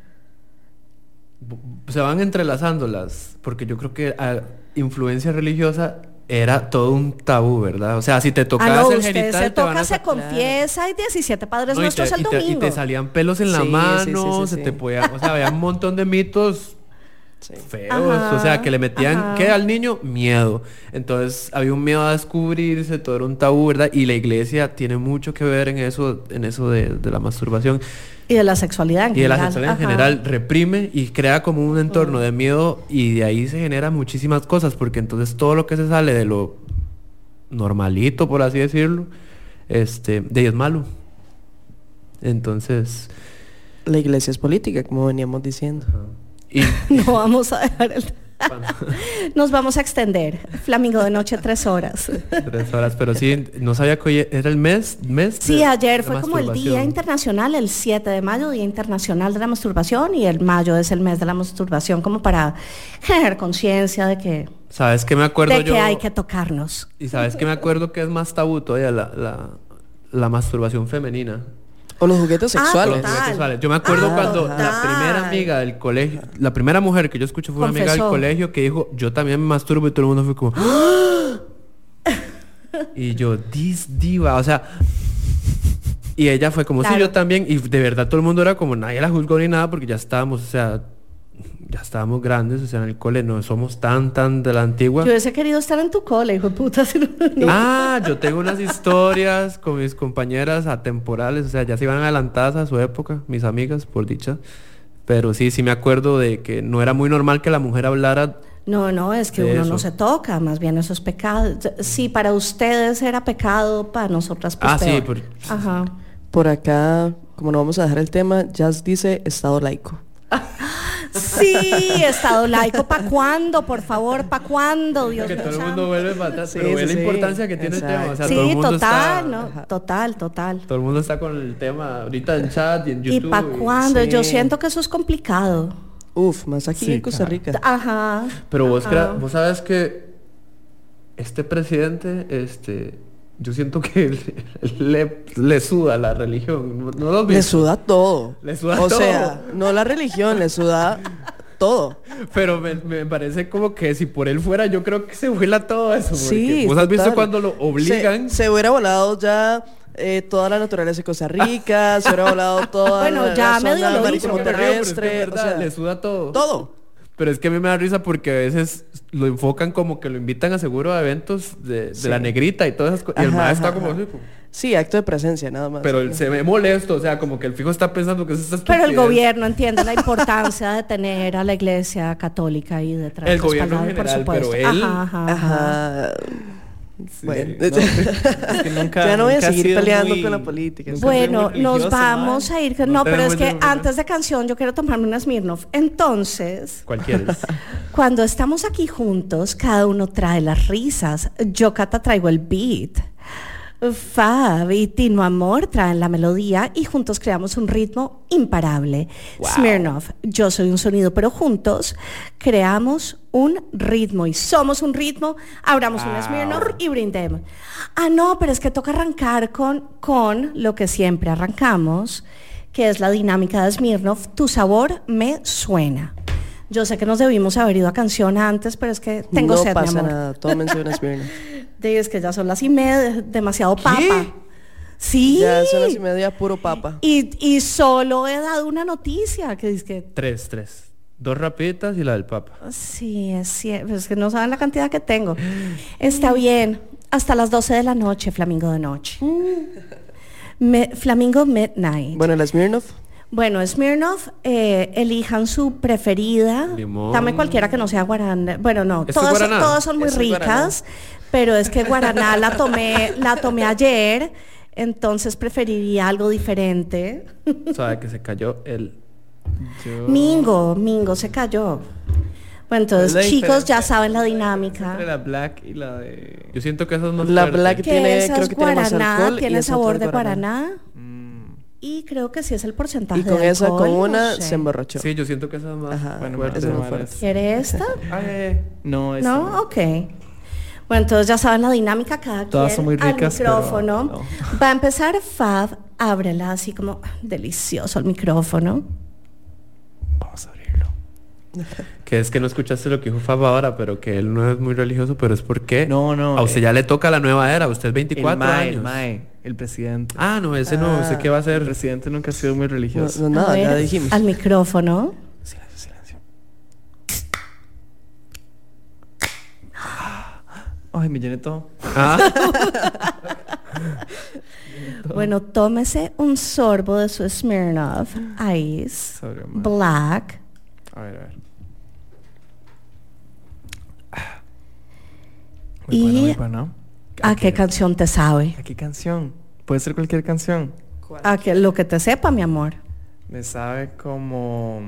S4: se van entrelazándolas, porque yo creo que a influencia religiosa era todo un tabú, ¿verdad? O sea, si te tocabas el genital,
S3: se toca, se confiesa, y 17 padres nuestros el domingo.
S4: Y te salían pelos en la mano, se te podía, o sea, había un montón de mitos feos,
S3: Ajá,
S4: o sea, que le metían,
S3: ajá.
S4: ¿qué al niño? Miedo. Entonces había un miedo a descubrirse, todo era un tabú, ¿verdad? Y la iglesia tiene mucho que ver en eso de la masturbación
S3: Y de la sexualidad en
S4: y de la
S3: general.
S4: sexualidad en
S3: Ajá.
S4: general. Reprime y crea como un entorno de miedo y de ahí se generan muchísimas cosas, porque entonces todo lo que se sale de lo normalito, por así decirlo, de ahí es malo. Entonces...
S6: La iglesia es política, como veníamos diciendo.
S4: Y
S3: No vamos a dejar el... Nos vamos a extender. Flamingo de noche 3 horas.
S4: 3 horas, pero sí, no sabía que hoy era el mes
S3: Sí,
S4: de
S3: ayer
S4: la
S3: fue como el Día
S4: masturbación.
S3: Internacional, el 7 de mayo, Día Internacional de la Masturbación, y el mayo es el mes de la masturbación, como para generar conciencia de que,
S4: ¿Sabes qué me acuerdo
S3: de
S4: yo?
S3: que hay que tocarnos.
S4: Y ¿sabes qué me acuerdo que es más tabú todavía? La masturbación femenina.
S6: O los juguetes sexuales.
S4: Los juguetes sexuales. Yo me acuerdo cuando la
S3: total.
S4: primera amiga del colegio, la primera mujer que yo escuché fue una amiga del
S3: Confesó.
S4: colegio que dijo, yo también me masturbo, y todo el mundo fue como... ¡Ah! Y yo, this diva, o sea... Y ella fue como, sí,
S3: Claro.
S4: yo también. Y de verdad todo el mundo era como, nadie la juzgó ni nada porque ya estábamos, o sea... Ya estábamos grandes, o sea, en el cole no somos tan de la antigua.
S3: Yo hubiese querido estar en tu cole, hijo de puta. si no-
S4: Ah, yo tengo unas historias con mis compañeras atemporales, o sea, ya se iban adelantadas a su época, mis amigas, por dicha. Pero sí me acuerdo de que no era muy normal que la mujer hablara.
S3: No, es que
S4: De
S3: uno
S4: eso.
S3: no se toca, más bien eso es pecado. Sí, para ustedes era pecado, para nosotras pues
S4: Ah, sí,
S3: peor.
S4: por-
S3: Ajá.
S6: Por acá, como no vamos a dejar el tema, Jazz dice Estado laico.
S3: Sí, Estado laico, ¿pa' cuándo? Por favor, ¿pa' cuándo? Dios
S4: Que
S3: mío
S4: todo el
S3: santo.
S4: mundo vuelve para atrás,
S6: Sí,
S4: pero ve
S6: sí,
S4: la
S6: sí.
S4: importancia que tiene el tema. O sea,
S3: Sí,
S4: todo el mundo
S3: total,
S4: está,
S3: ¿no? Total.
S4: todo el mundo está con el tema ahorita en chat y en
S3: ¿Y
S4: YouTube.
S3: pa' cuándo?
S6: sí.
S3: Yo siento que eso es complicado.
S6: Uf, más aquí
S4: Sí,
S6: en Costa
S4: claro.
S6: Rica.
S3: Ajá.
S4: Pero vos,
S3: Ajá.
S4: vos sabes que este presidente, yo siento que le suda la religión. ¿No lo has
S6: Le
S4: visto?
S6: suda todo.
S4: Le suda
S6: o
S4: todo.
S6: sea, no la religión, le suda todo.
S4: Pero me parece como que si por él fuera, yo creo que se vuela todo eso.
S6: Sí,
S4: porque vos has visto
S6: total.
S4: cuando lo obligan.
S6: Se hubiera volado ya toda la naturaleza de Costa Rica, se hubiera volado toda
S3: Bueno,
S6: la
S3: ya
S6: zona
S3: medio lo
S6: marítimo
S3: hizo.
S4: Pero es que
S6: terrestre,
S4: es verdad,
S6: o sea,
S4: le suda todo.
S6: todo.
S4: Pero es que a mí me da risa porque a veces lo enfocan como que lo invitan a seguro a eventos de la negrita y todas esas cosas. Y el
S6: Ajá,
S4: maestro está
S6: ajá,
S4: como
S6: ajá.
S4: así. Como-
S6: Sí, acto de presencia, nada más.
S4: Pero él se ve molesto, o sea, como que el fijo está pensando que es esta
S3: Pero el
S4: estupidez.
S3: gobierno entiende la importancia de tener a la iglesia católica ahí detrás.
S4: El gobierno en
S3: respaldada,
S4: general,
S3: por
S4: pero
S3: supuesto.
S4: él-
S3: Ajá.
S6: Ajá.
S5: Sí,
S6: Bueno.
S5: no, es que nunca,
S6: Ya no voy a
S5: nunca ha
S6: seguir
S5: sido
S6: peleando
S5: muy-
S6: con la política.
S5: nunca
S3: Bueno,
S5: ha sido muy
S3: nos
S5: religioso,
S3: vamos
S5: mae.
S3: a ir.
S4: No
S3: No, pero es
S4: tenemos
S3: que
S4: ningún-
S3: antes de canción yo quiero tomarme una Smirnoff. Entonces,
S4: Cualquiera.
S3: cuando estamos aquí juntos, cada uno trae las risas. Yo, Cata, traigo el beat. Fab y Tino Amor traen la melodía y juntos creamos un ritmo imparable. Smirnoff, yo soy un sonido, pero juntos creamos un ritmo y somos un ritmo. Abramos un Smirnoff y brindemos. Ah, no, pero es que toca arrancar con lo que siempre arrancamos, que es la dinámica de Smirnoff. Tu sabor me suena. Yo sé que nos debimos haber ido a canción antes, pero es que tengo
S6: no
S3: sed, mi
S6: pasa
S3: amor.
S6: nada, tómense una Smirnoff.
S3: Es que ya son las 1:30, demasiado papa. Sí.
S6: Ya son las 1:30, puro papa.
S3: Y solo he dado una noticia que dice que
S4: 3. 2 rapiditas y la del papa.
S3: sí, es cierto, es que no saben la cantidad que tengo. Está bien, hasta las 12 de la noche, Flamingo de noche. Flamingo Midnight.
S6: Bueno, la Smirnoff.
S3: Bueno, Smirnoff, elijan su preferida.
S4: Limón.
S3: Dame cualquiera que no sea guaraná. Bueno, no,
S4: ¿Esto es guaraná?
S3: todas son muy
S6: Esto es
S3: ricas, pero es que guaraná la tomé ayer, entonces preferiría algo diferente.
S4: Sabe que se cayó el...
S3: Mingo se cayó. Bueno, entonces,
S5: ¿Cuál es la
S3: chicos,
S5: diferencia?
S3: ya saben la dinámica.
S5: Entre la black y la de...
S4: Yo siento que eso es más
S6: La
S4: fuerte.
S6: black
S3: Que
S6: tiene,
S3: esa
S6: creo
S3: es
S6: que tiene más
S3: guaraná,
S6: alcohol y
S3: tiene
S6: esa
S3: sabor
S6: otra
S3: de
S6: es
S3: guaraná.
S5: Mm,
S3: Y creo que sí es el porcentaje
S6: Y con
S3: de
S6: esa,
S3: alcohol,
S6: con
S3: no
S6: una,
S3: sé.
S6: se emborrachó.
S4: Sí, yo siento que eso es más
S6: Ajá,
S4: fuerte.
S5: bueno,
S6: esa es muy
S5: mal
S6: fuerte.
S5: es-
S3: ¿Quiere esta?
S5: No, esa
S3: No, ok. Bueno, entonces ya saben la dinámica, cada
S5: Todas
S3: quien
S5: son muy ricas,
S3: al micrófono.
S5: pero
S3: Va a empezar Fab, ábrela así como delicioso el micrófono.
S5: Vamos a abrirlo.
S4: Que es que no escuchaste lo que dijo Fab ahora, pero que él no es muy religioso, pero es porque
S5: No,
S4: a usted ya le toca la nueva era, usted es
S5: El
S4: 24
S5: Mae,
S4: años.
S5: el presidente.
S4: Ah, no, ese no, sé qué va a
S5: El
S4: ser.
S5: presidente nunca ha sido muy
S6: No,
S5: religioso.
S6: no, nada,
S3: A ver,
S6: ya dijimos.
S3: al micrófono.
S5: Silencio, silencio. Ay, me llené todo.
S3: Bueno, tómese un sorbo de su Smirnoff Ice
S5: Sorry, man.
S3: Black.
S5: A ver.
S3: Y-
S5: Muy bueno.
S3: ¿A qué canción te sabe?
S5: ¿A qué canción? Puede ser cualquier canción.
S3: A que lo que te sepa, mi amor.
S5: Me sabe como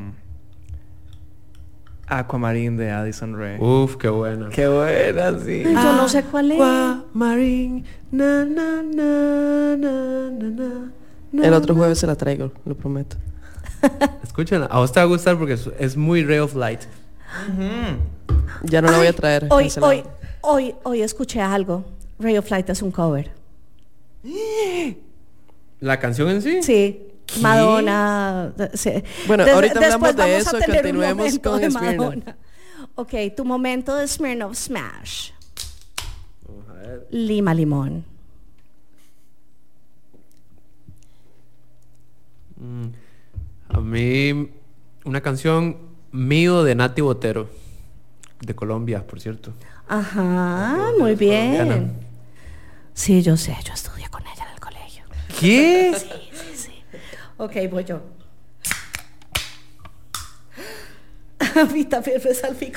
S5: Aquamarine de Addison Rae.
S4: Uf, qué buena.
S5: Qué buena, sí.
S3: Yo no sé cuál es.
S5: Aquamarine, na, na, na, na, na, na.
S6: El otro jueves se la traigo, lo prometo.
S4: Escúchenla. A vos te va a gustar porque es muy Ray of Light.
S6: Ya no la voy a traer. cancelado.
S3: Hoy escuché algo. Ray of Light es un cover.
S4: ¿La canción en sí?
S3: Sí. Madonna. Sí.
S6: Bueno, ahorita hablamos
S3: después
S6: de
S3: vamos
S6: eso,
S3: a tener un
S6: continuemos
S3: momento
S6: con
S3: de
S6: Smirnoff.
S3: Madonna. Ok, tu momento de Smirnoff Smash.
S4: Vamos a ver.
S3: Lima Limón.
S4: A mí, una canción mío de Nati Botero. De Colombia, por cierto.
S3: Ajá, muy
S4: colombiana.
S3: bien. Sí, yo sé, yo estudié con ella en el colegio.
S4: ¿Qué?
S3: Sí. Ok, voy yo. A mí también me salpico.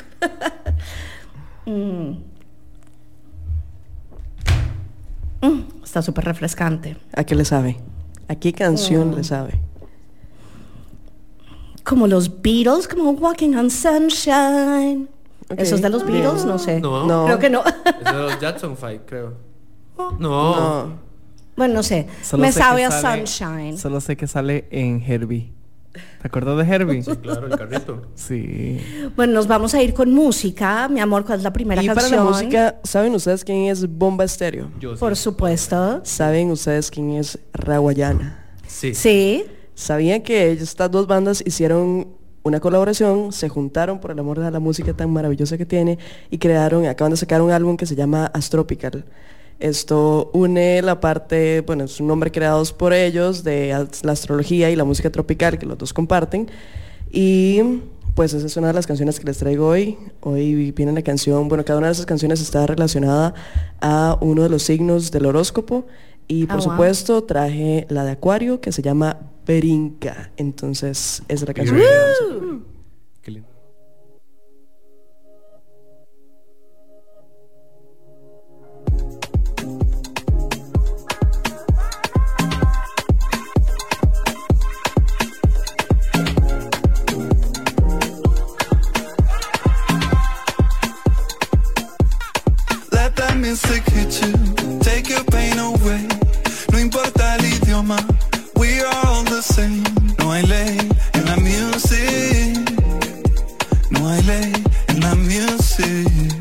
S3: Está súper refrescante.
S6: ¿A qué le sabe? ¿A qué canción le sabe?
S3: Como los Beatles, como Walking on Sunshine.
S6: Ok,
S3: ¿Esos de los
S6: bien.
S3: Beatles? No sé.
S4: No.
S6: No.
S3: Creo que no.
S4: Es de los Jackson 5, creo. No.
S6: No.
S3: Bueno, no sé.
S5: Solo
S3: Me
S5: sé
S3: sabe
S5: que
S3: a
S5: sale-
S3: Sunshine.
S5: Solo sé que sale en Herbie. ¿Te acuerdas de Herbie?
S4: Sí, claro, el carrito.
S5: Sí.
S3: Bueno, nos vamos a ir con música. Mi amor, ¿cuál es la primera
S6: Y para
S3: canción?
S6: la música, ¿saben ustedes quién es Bomba Estéreo?
S4: Yo sí.
S3: Por supuesto.
S6: ¿Saben ustedes quién es Rawayana?
S4: Sí.
S3: Sí.
S6: ¿Sabían que estas dos bandas hicieron una colaboración, se juntaron por el amor de la música tan maravillosa que tiene y acaban de sacar un álbum que se llama Astropical? Esto une la parte, bueno, es un nombre creados por ellos de la astrología y la música tropical que los dos comparten. Y pues esa es una de las canciones que les traigo hoy. Hoy viene la canción, bueno, cada una de esas canciones está relacionada a uno de los signos del horóscopo. Y por
S3: wow.
S6: supuesto traje la de Acuario que se llama Berinca. Entonces esa es la canción.
S4: Qué lindo.
S7: Let that music hit you, take your pain away. No importa el idioma, we are all the same. No hay ley en la music, no hay ley en la music.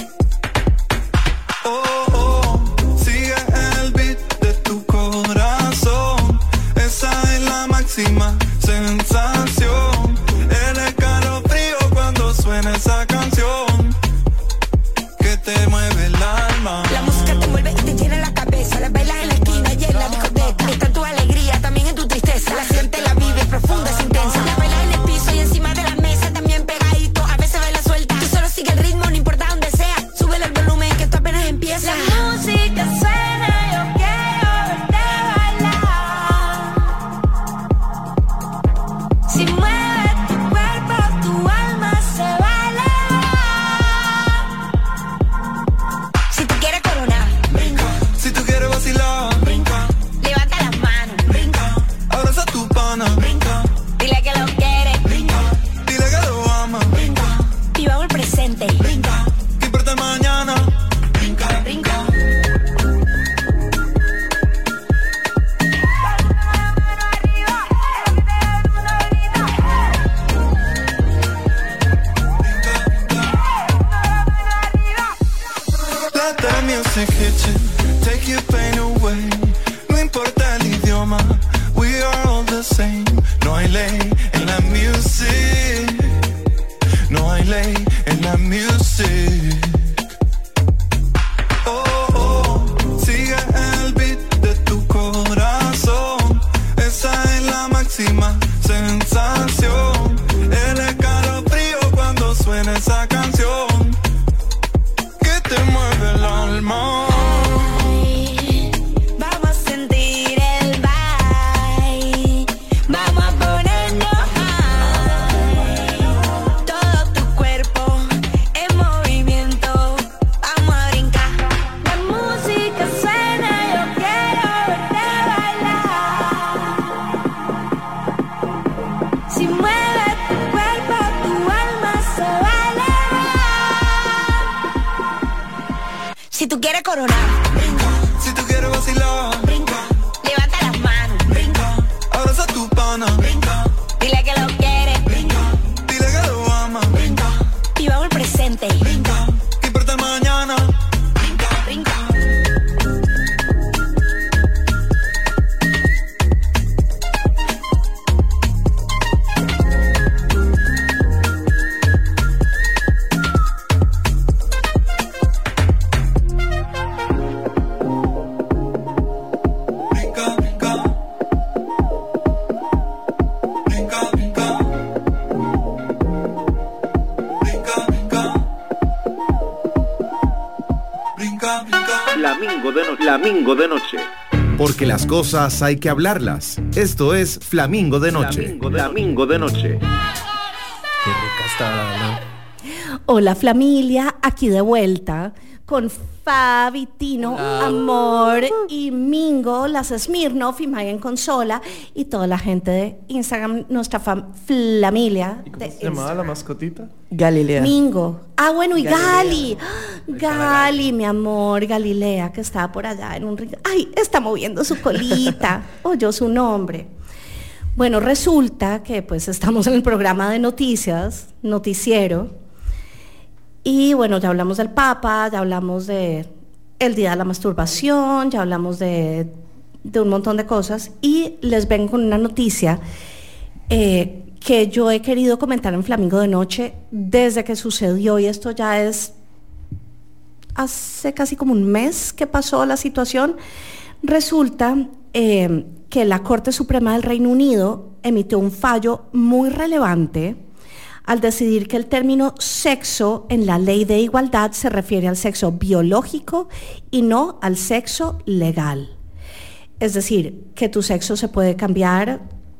S7: Oh, oh, sigue el beat de tu corazón. Esa es la máxima sensación. El escalofrío cuando suena esa canción que te mueve el alma.
S8: La música te mueve y te llena la cabeza. La bailas en la esquina y en la discoteca. Está en tu alegría, también en tu tristeza. La sientes, la vives, profunda, es intensa. La bailas en el piso y encima de la mesa. También pegadito, a veces baila suelta. Tú solo sigue el ritmo, no importa dónde sea. Súbele el volumen que esto apenas empieza. La música suena, yo quiero verte bailar. Si mueves tu cuerpo, tu alma se va a elevar. Si tú quieres coronar, brinca,
S7: Si tú quieres vacilar,
S8: brinca. Levanta las manos, brinca,
S7: abraza a tu pana,
S8: brinca. Dile que lo quieres, brinca,
S7: dile que lo amas.
S8: brinca. Vivamos el presente, brinca,
S7: ¿Qué importa el mañana?
S8: brinca, brinca.
S7: Let the music hit you, take your pain away. No importa el idioma, we are all the same. No hay ley en la music, no hay ley en la music. Oh, oh, sigue el beat de tu corazón. Esa es la máxima sensación. El escalofrío cuando suena esa canción que te mueve el alma.
S8: Si tú quieres coronar, brinca.
S7: Si tú quieres vacilar,
S8: Brinca. Levanta las manos,
S7: brinca. Abraza a tu pana,
S8: brinca. Dile que lo quieres,
S7: brinca. Dile que lo ama,
S8: brinca. Vivamos el presente,
S7: brinca. ¿Qué importa el mañana?
S8: brinca, brinca.
S7: Brinca, brinca. Brinca, brinca. Brinca, brinca. Brinca, brinca.
S1: Flamingo de noche. Porque las cosas hay que hablarlas. Esto es Flamingo de noche. Flamingo de noche.
S4: Qué rica está, la verdad.
S3: Hola familia, aquí de vuelta con Fabi, Tino, Amor y Mingo, las Smirnoff y Maya en consola y toda la gente de Instagram, nuestra familia.
S5: ¿Y cómo se llamaba la mascotita?
S6: Galilea.
S3: Mingo. Ah, bueno, y
S6: Galilea.
S3: Gali, mi amor, Galilea, que estaba por allá en un río. Ay, está moviendo su colita. Oyó su nombre. Bueno, resulta que pues estamos en el programa de noticias, noticiero. Y bueno, ya hablamos del Papa, ya hablamos de el Día de la Masturbación, ya hablamos de un montón de cosas. Y les vengo con una noticia que yo he querido comentar en Flamingo de Noche desde que sucedió, y esto ya es hace casi como un mes que pasó la situación. Resulta que la Corte Suprema del Reino Unido emitió un fallo muy relevante al decidir que el término sexo en la ley de igualdad se refiere al sexo biológico y no al sexo legal. Es decir, que tu sexo se puede cambiar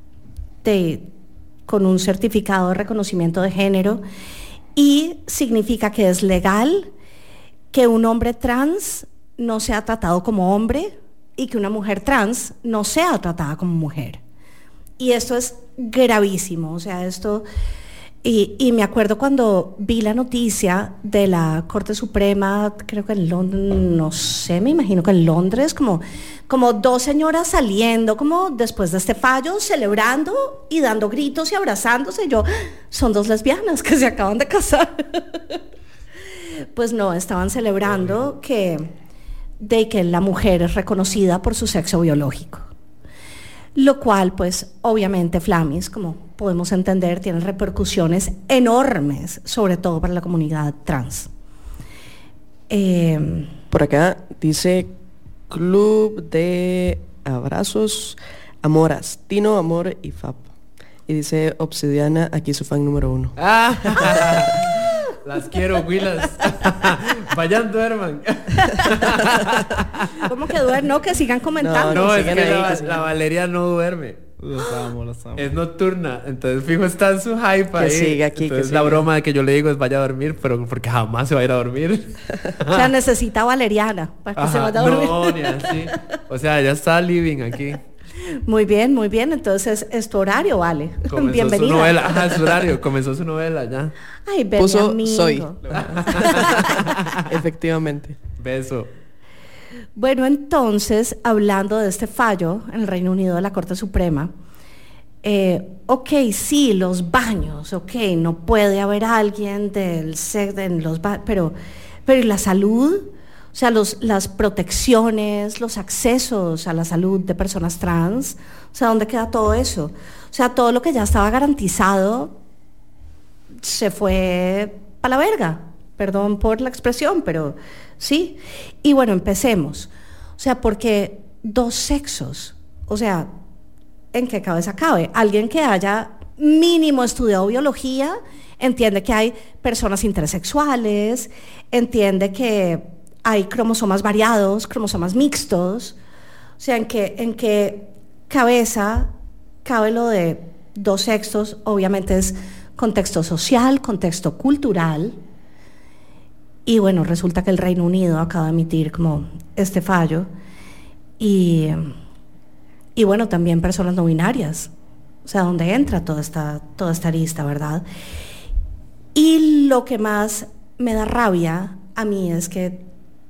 S3: con un certificado de reconocimiento de género, y significa que es legal que un hombre trans no sea tratado como hombre y que una mujer trans no sea tratada como mujer. Y esto es gravísimo, o sea, esto... Y me acuerdo cuando vi la noticia de la Corte Suprema, creo que en Londres, no sé, me imagino que en Londres, como dos señoras saliendo, como después de este fallo, celebrando y dando gritos y abrazándose. Yo, son dos lesbianas que se acaban de casar. Pues no, estaban celebrando que la mujer es reconocida por su sexo biológico. Lo cual, pues, obviamente, Flamis, como podemos entender, tiene repercusiones enormes, sobre todo para la comunidad trans.
S6: Por acá dice Club de Abrazos Amoras, Tino, Amor y Fab. Y dice Obsidiana, aquí su fan número 1.
S4: Las quiero, Willas. Vayan, duerman.
S3: ¿Cómo que duermen? No, que sigan comentando.
S4: No, es
S6: sigan
S4: que
S6: ahí,
S4: la Valeria no duerme.
S5: Los amo.
S4: Es nocturna, entonces fijo está en su hype
S6: Que
S4: ahí.
S6: siga aquí,
S4: Entonces
S6: que
S4: la
S6: siga.
S4: broma de que yo le digo es vaya a dormir, pero porque jamás se va a ir a dormir.
S3: O sea, necesita valeriana para que se
S4: Ajá,
S3: vaya a dormir.
S4: no, ni así. O sea, ella está living aquí.
S3: Muy bien, muy bien. Entonces, es tu horario, vale.
S4: Comenzó
S3: Bienvenida.
S4: su novela. Ajá, su horario. Comenzó su novela ya.
S3: Ay, ven,
S6: Puso
S3: amigo.
S6: soy. Efectivamente.
S4: Beso.
S3: Bueno, entonces, hablando de este fallo en el Reino Unido de la Corte Suprema, ok, sí, los baños, ok, no puede haber alguien del sexo en los baños, pero ¿y la salud? O sea, las protecciones, los accesos a la salud de personas trans, o sea, ¿dónde queda todo eso? O sea, todo lo que ya estaba garantizado se fue para la verga, perdón por la expresión, pero sí. Y bueno, empecemos. O sea, porque dos sexos, o sea, ¿en qué cabeza cabe? Alguien que haya mínimo estudiado biología entiende que hay personas intersexuales, entiende que hay cromosomas variados, cromosomas mixtos. O sea, ¿en qué cabeza cabe lo de dos sexos? Obviamente es contexto social, contexto cultural. Y bueno, resulta que el Reino Unido acaba de emitir como este fallo. Y bueno, también personas no binarias. O sea, donde entra toda esta lista, ¿verdad? Y lo que más me da rabia a mí es que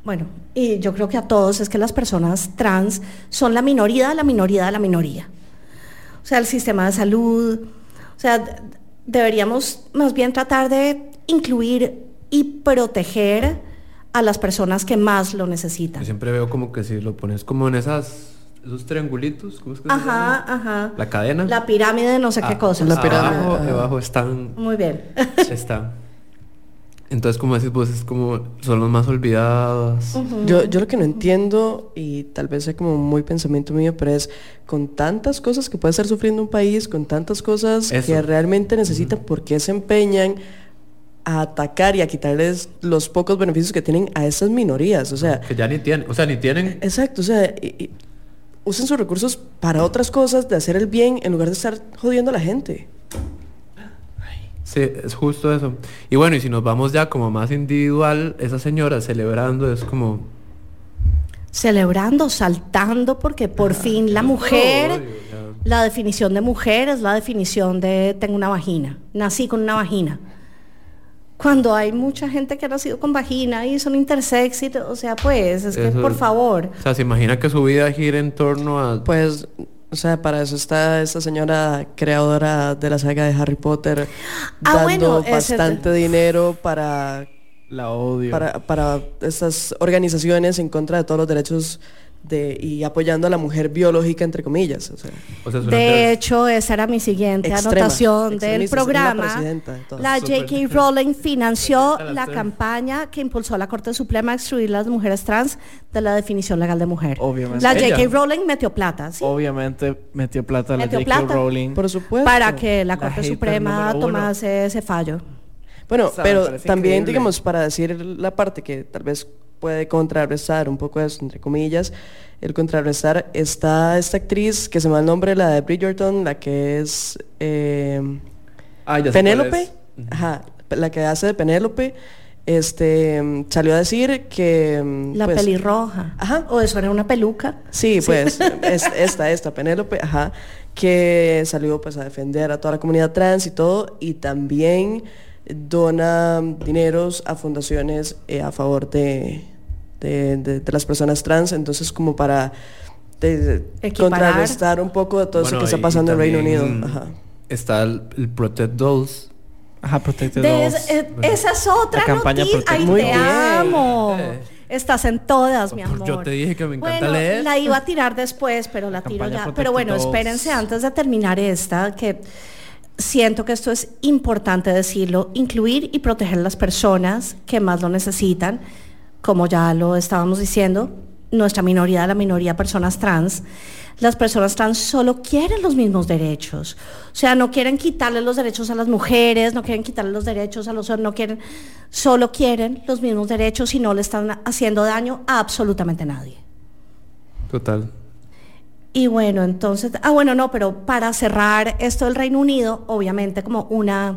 S3: bueno, y yo creo que a todos, es que las personas trans son la minoría de la minoría de la minoría. O sea, el sistema de salud, o sea, deberíamos más bien tratar de incluir y proteger a las personas que más lo necesitan.
S4: Yo siempre veo como que si lo pones como en esos triangulitos, ¿cómo es que se llama?
S3: Ajá.
S4: La cadena.
S3: La pirámide de no sé qué cosas.
S6: La pirámide.
S4: Abajo están...
S3: Muy bien.
S4: Están. Entonces, como decís vos, es como son los más olvidados.
S6: Yo lo que no entiendo, y tal vez sea como muy pensamiento mío, pero es con tantas cosas que puede estar sufriendo un país, con tantas cosas que realmente necesitan, ¿por qué se empeñan a atacar y a quitarles los pocos beneficios que tienen a esas minorías? O sea,
S4: que ya ni tienen, ni tienen.
S6: Exacto, o sea, usen sus recursos para otras cosas, de hacer el bien, en lugar de estar jodiendo a la gente.
S4: Sí, es justo eso. Y bueno, y si nos vamos ya como más individual, esa señora celebrando es como...
S3: Celebrando, saltando, porque por fin la mujer, la definición de mujer es la definición de tengo una vagina, nací con una vagina. Cuando hay mucha gente que ha nacido con vagina y son intersex, o sea, pues, es que
S4: eso,
S3: por favor.
S4: O sea, ¿se imagina que su vida gira en torno a...?
S6: Pues... O sea, para eso está esta señora creadora de la saga de Harry Potter dando bastante dinero para...
S5: La odio.
S6: Para estas organizaciones en contra de todos los derechos y apoyando a la mujer biológica, entre comillas. O sea,
S3: de hecho, esa era mi siguiente anotación del programa. La J.K. Rowling financió la campaña que impulsó a la Corte Suprema a excluir a las mujeres trans de la definición legal de mujer.
S5: Obviamente.
S3: La J.K. Rowling metió plata, ¿sí?
S5: Obviamente metió plata la J.K. Rowling.
S6: Por supuesto.
S3: Para que la Corte Suprema tomase ese fallo.
S6: Bueno, pero también, increíble. Digamos, para decir la parte que tal vez puede contrarrestar un poco eso, entre comillas, el contrarrestar, está esta actriz que se me da el nombre, la de Bridgerton, la que es Penélope, la que hace de Penélope, salió a decir que...
S3: La
S6: pues,
S3: pelirroja. O eso era una peluca.
S6: Sí, pues, esta Penélope, que salió pues a defender a toda la comunidad trans y todo, y también dona dineros a fundaciones a favor de las personas trans, entonces como para contrarrestar un poco de todo eso que está pasando en Reino Unido.
S4: Está el Protect Dolls.
S5: Protect Dolls.
S3: Esa es otra noticia. Ay, te amo. Estás en todas, mi amor.
S4: Yo te dije que me encanta leer.
S3: La iba a tirar después, pero la tiro ya. Pero bueno, espérense antes de terminar esta, que siento que esto es importante decirlo, incluir y proteger a las personas que más lo necesitan, como ya lo estábamos diciendo, nuestra minoría, la minoría de personas trans. Las personas trans solo quieren los mismos derechos, o sea, no quieren quitarle los derechos a las mujeres, no quieren quitarle los derechos a los hombres, solo quieren los mismos derechos y no le están haciendo daño a absolutamente nadie.
S4: Total.
S3: Y bueno, entonces, pero para cerrar esto del Reino Unido, obviamente como una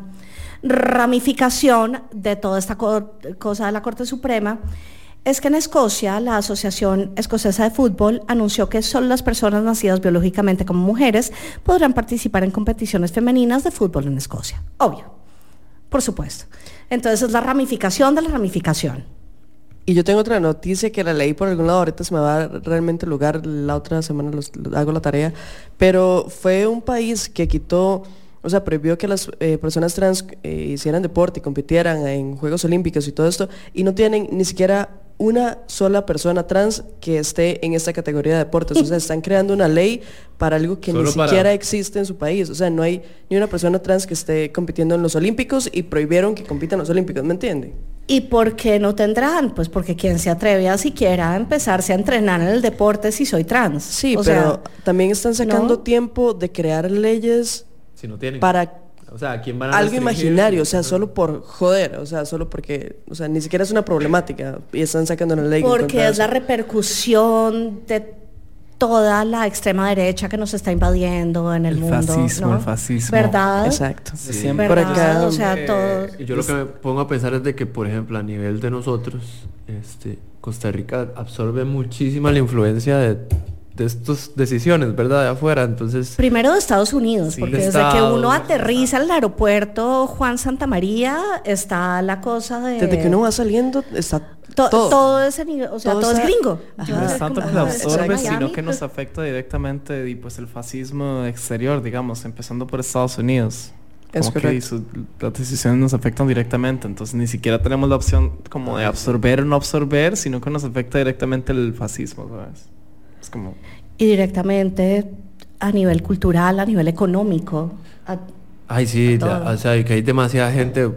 S3: ramificación de toda esta cosa de la Corte Suprema, es que en Escocia, la Asociación Escocesa de Fútbol anunció que solo las personas nacidas biológicamente como mujeres podrán participar en competiciones femeninas de fútbol en Escocia. Obvio, por supuesto. Entonces es la ramificación de la ramificación.
S6: Y yo tengo otra noticia que la leí por algún lado, ahorita se me va realmente el lugar, la otra semana hago la tarea, pero fue un país que quitó, o sea, prohibió que las personas trans hicieran deporte y compitieran en Juegos Olímpicos y todo esto, y no tienen ni siquiera una sola persona trans que esté en esta categoría de deportes. O sea, están creando una ley para algo que ni siquiera existe en su país. O sea, no hay ni una persona trans que esté compitiendo en los Olímpicos y prohibieron que compitan en los Olímpicos, ¿me entienden?
S3: ¿Y por qué no tendrán? Pues porque ¿quién se atreve a siquiera empezarse a entrenar en el deporte si soy trans?
S6: Sí, pero también están sacando tiempo de crear leyes
S4: si no tienen.
S6: Para...
S4: O sea, ¿quién van a
S6: algo imaginario, o sea, solo por joder, o sea, solo porque, o sea, ni siquiera es una problemática y están sacando una ley.
S3: Porque es la repercusión de toda la extrema derecha que nos está invadiendo en el mundo,
S5: fascismo,
S3: ¿no?
S5: El fascismo.
S3: ¿Verdad?
S6: Exacto.
S5: Sí. Siempre
S6: por acá.
S3: O sea, todos.
S4: Yo lo que me pongo a pensar es de que, por ejemplo, a nivel de nosotros, Costa Rica absorbe muchísima la influencia estas decisiones, ¿verdad? De afuera, entonces...
S3: Primero de Estados Unidos,
S5: Sí.
S3: porque
S4: De
S3: desde que
S4: Estados,
S3: uno aterriza al aeropuerto Juan Santamaría está la cosa de...
S6: Desde que uno va saliendo está todo.
S3: todo ese nivel, o sea, todo es
S6: está-
S3: gringo.
S6: Ajá.
S5: No
S3: Yo
S5: es
S3: sé
S5: tanto
S3: como-
S5: que lo
S3: Exacto.
S5: absorbe,
S3: Miami,
S5: sino que nos
S3: pues,
S5: afecta directamente y pues el fascismo exterior, digamos, empezando por Estados Unidos.
S6: Es
S5: Como que
S6: correcto.
S5: las decisiones nos afectan directamente, entonces ni siquiera tenemos la opción como de absorber o no absorber, sino que nos afecta directamente el fascismo, ¿sabes? Es como...
S3: Y directamente a nivel cultural, a nivel económico.
S4: Ay, sí,
S3: todo.
S4: o sea, que hay demasiada gente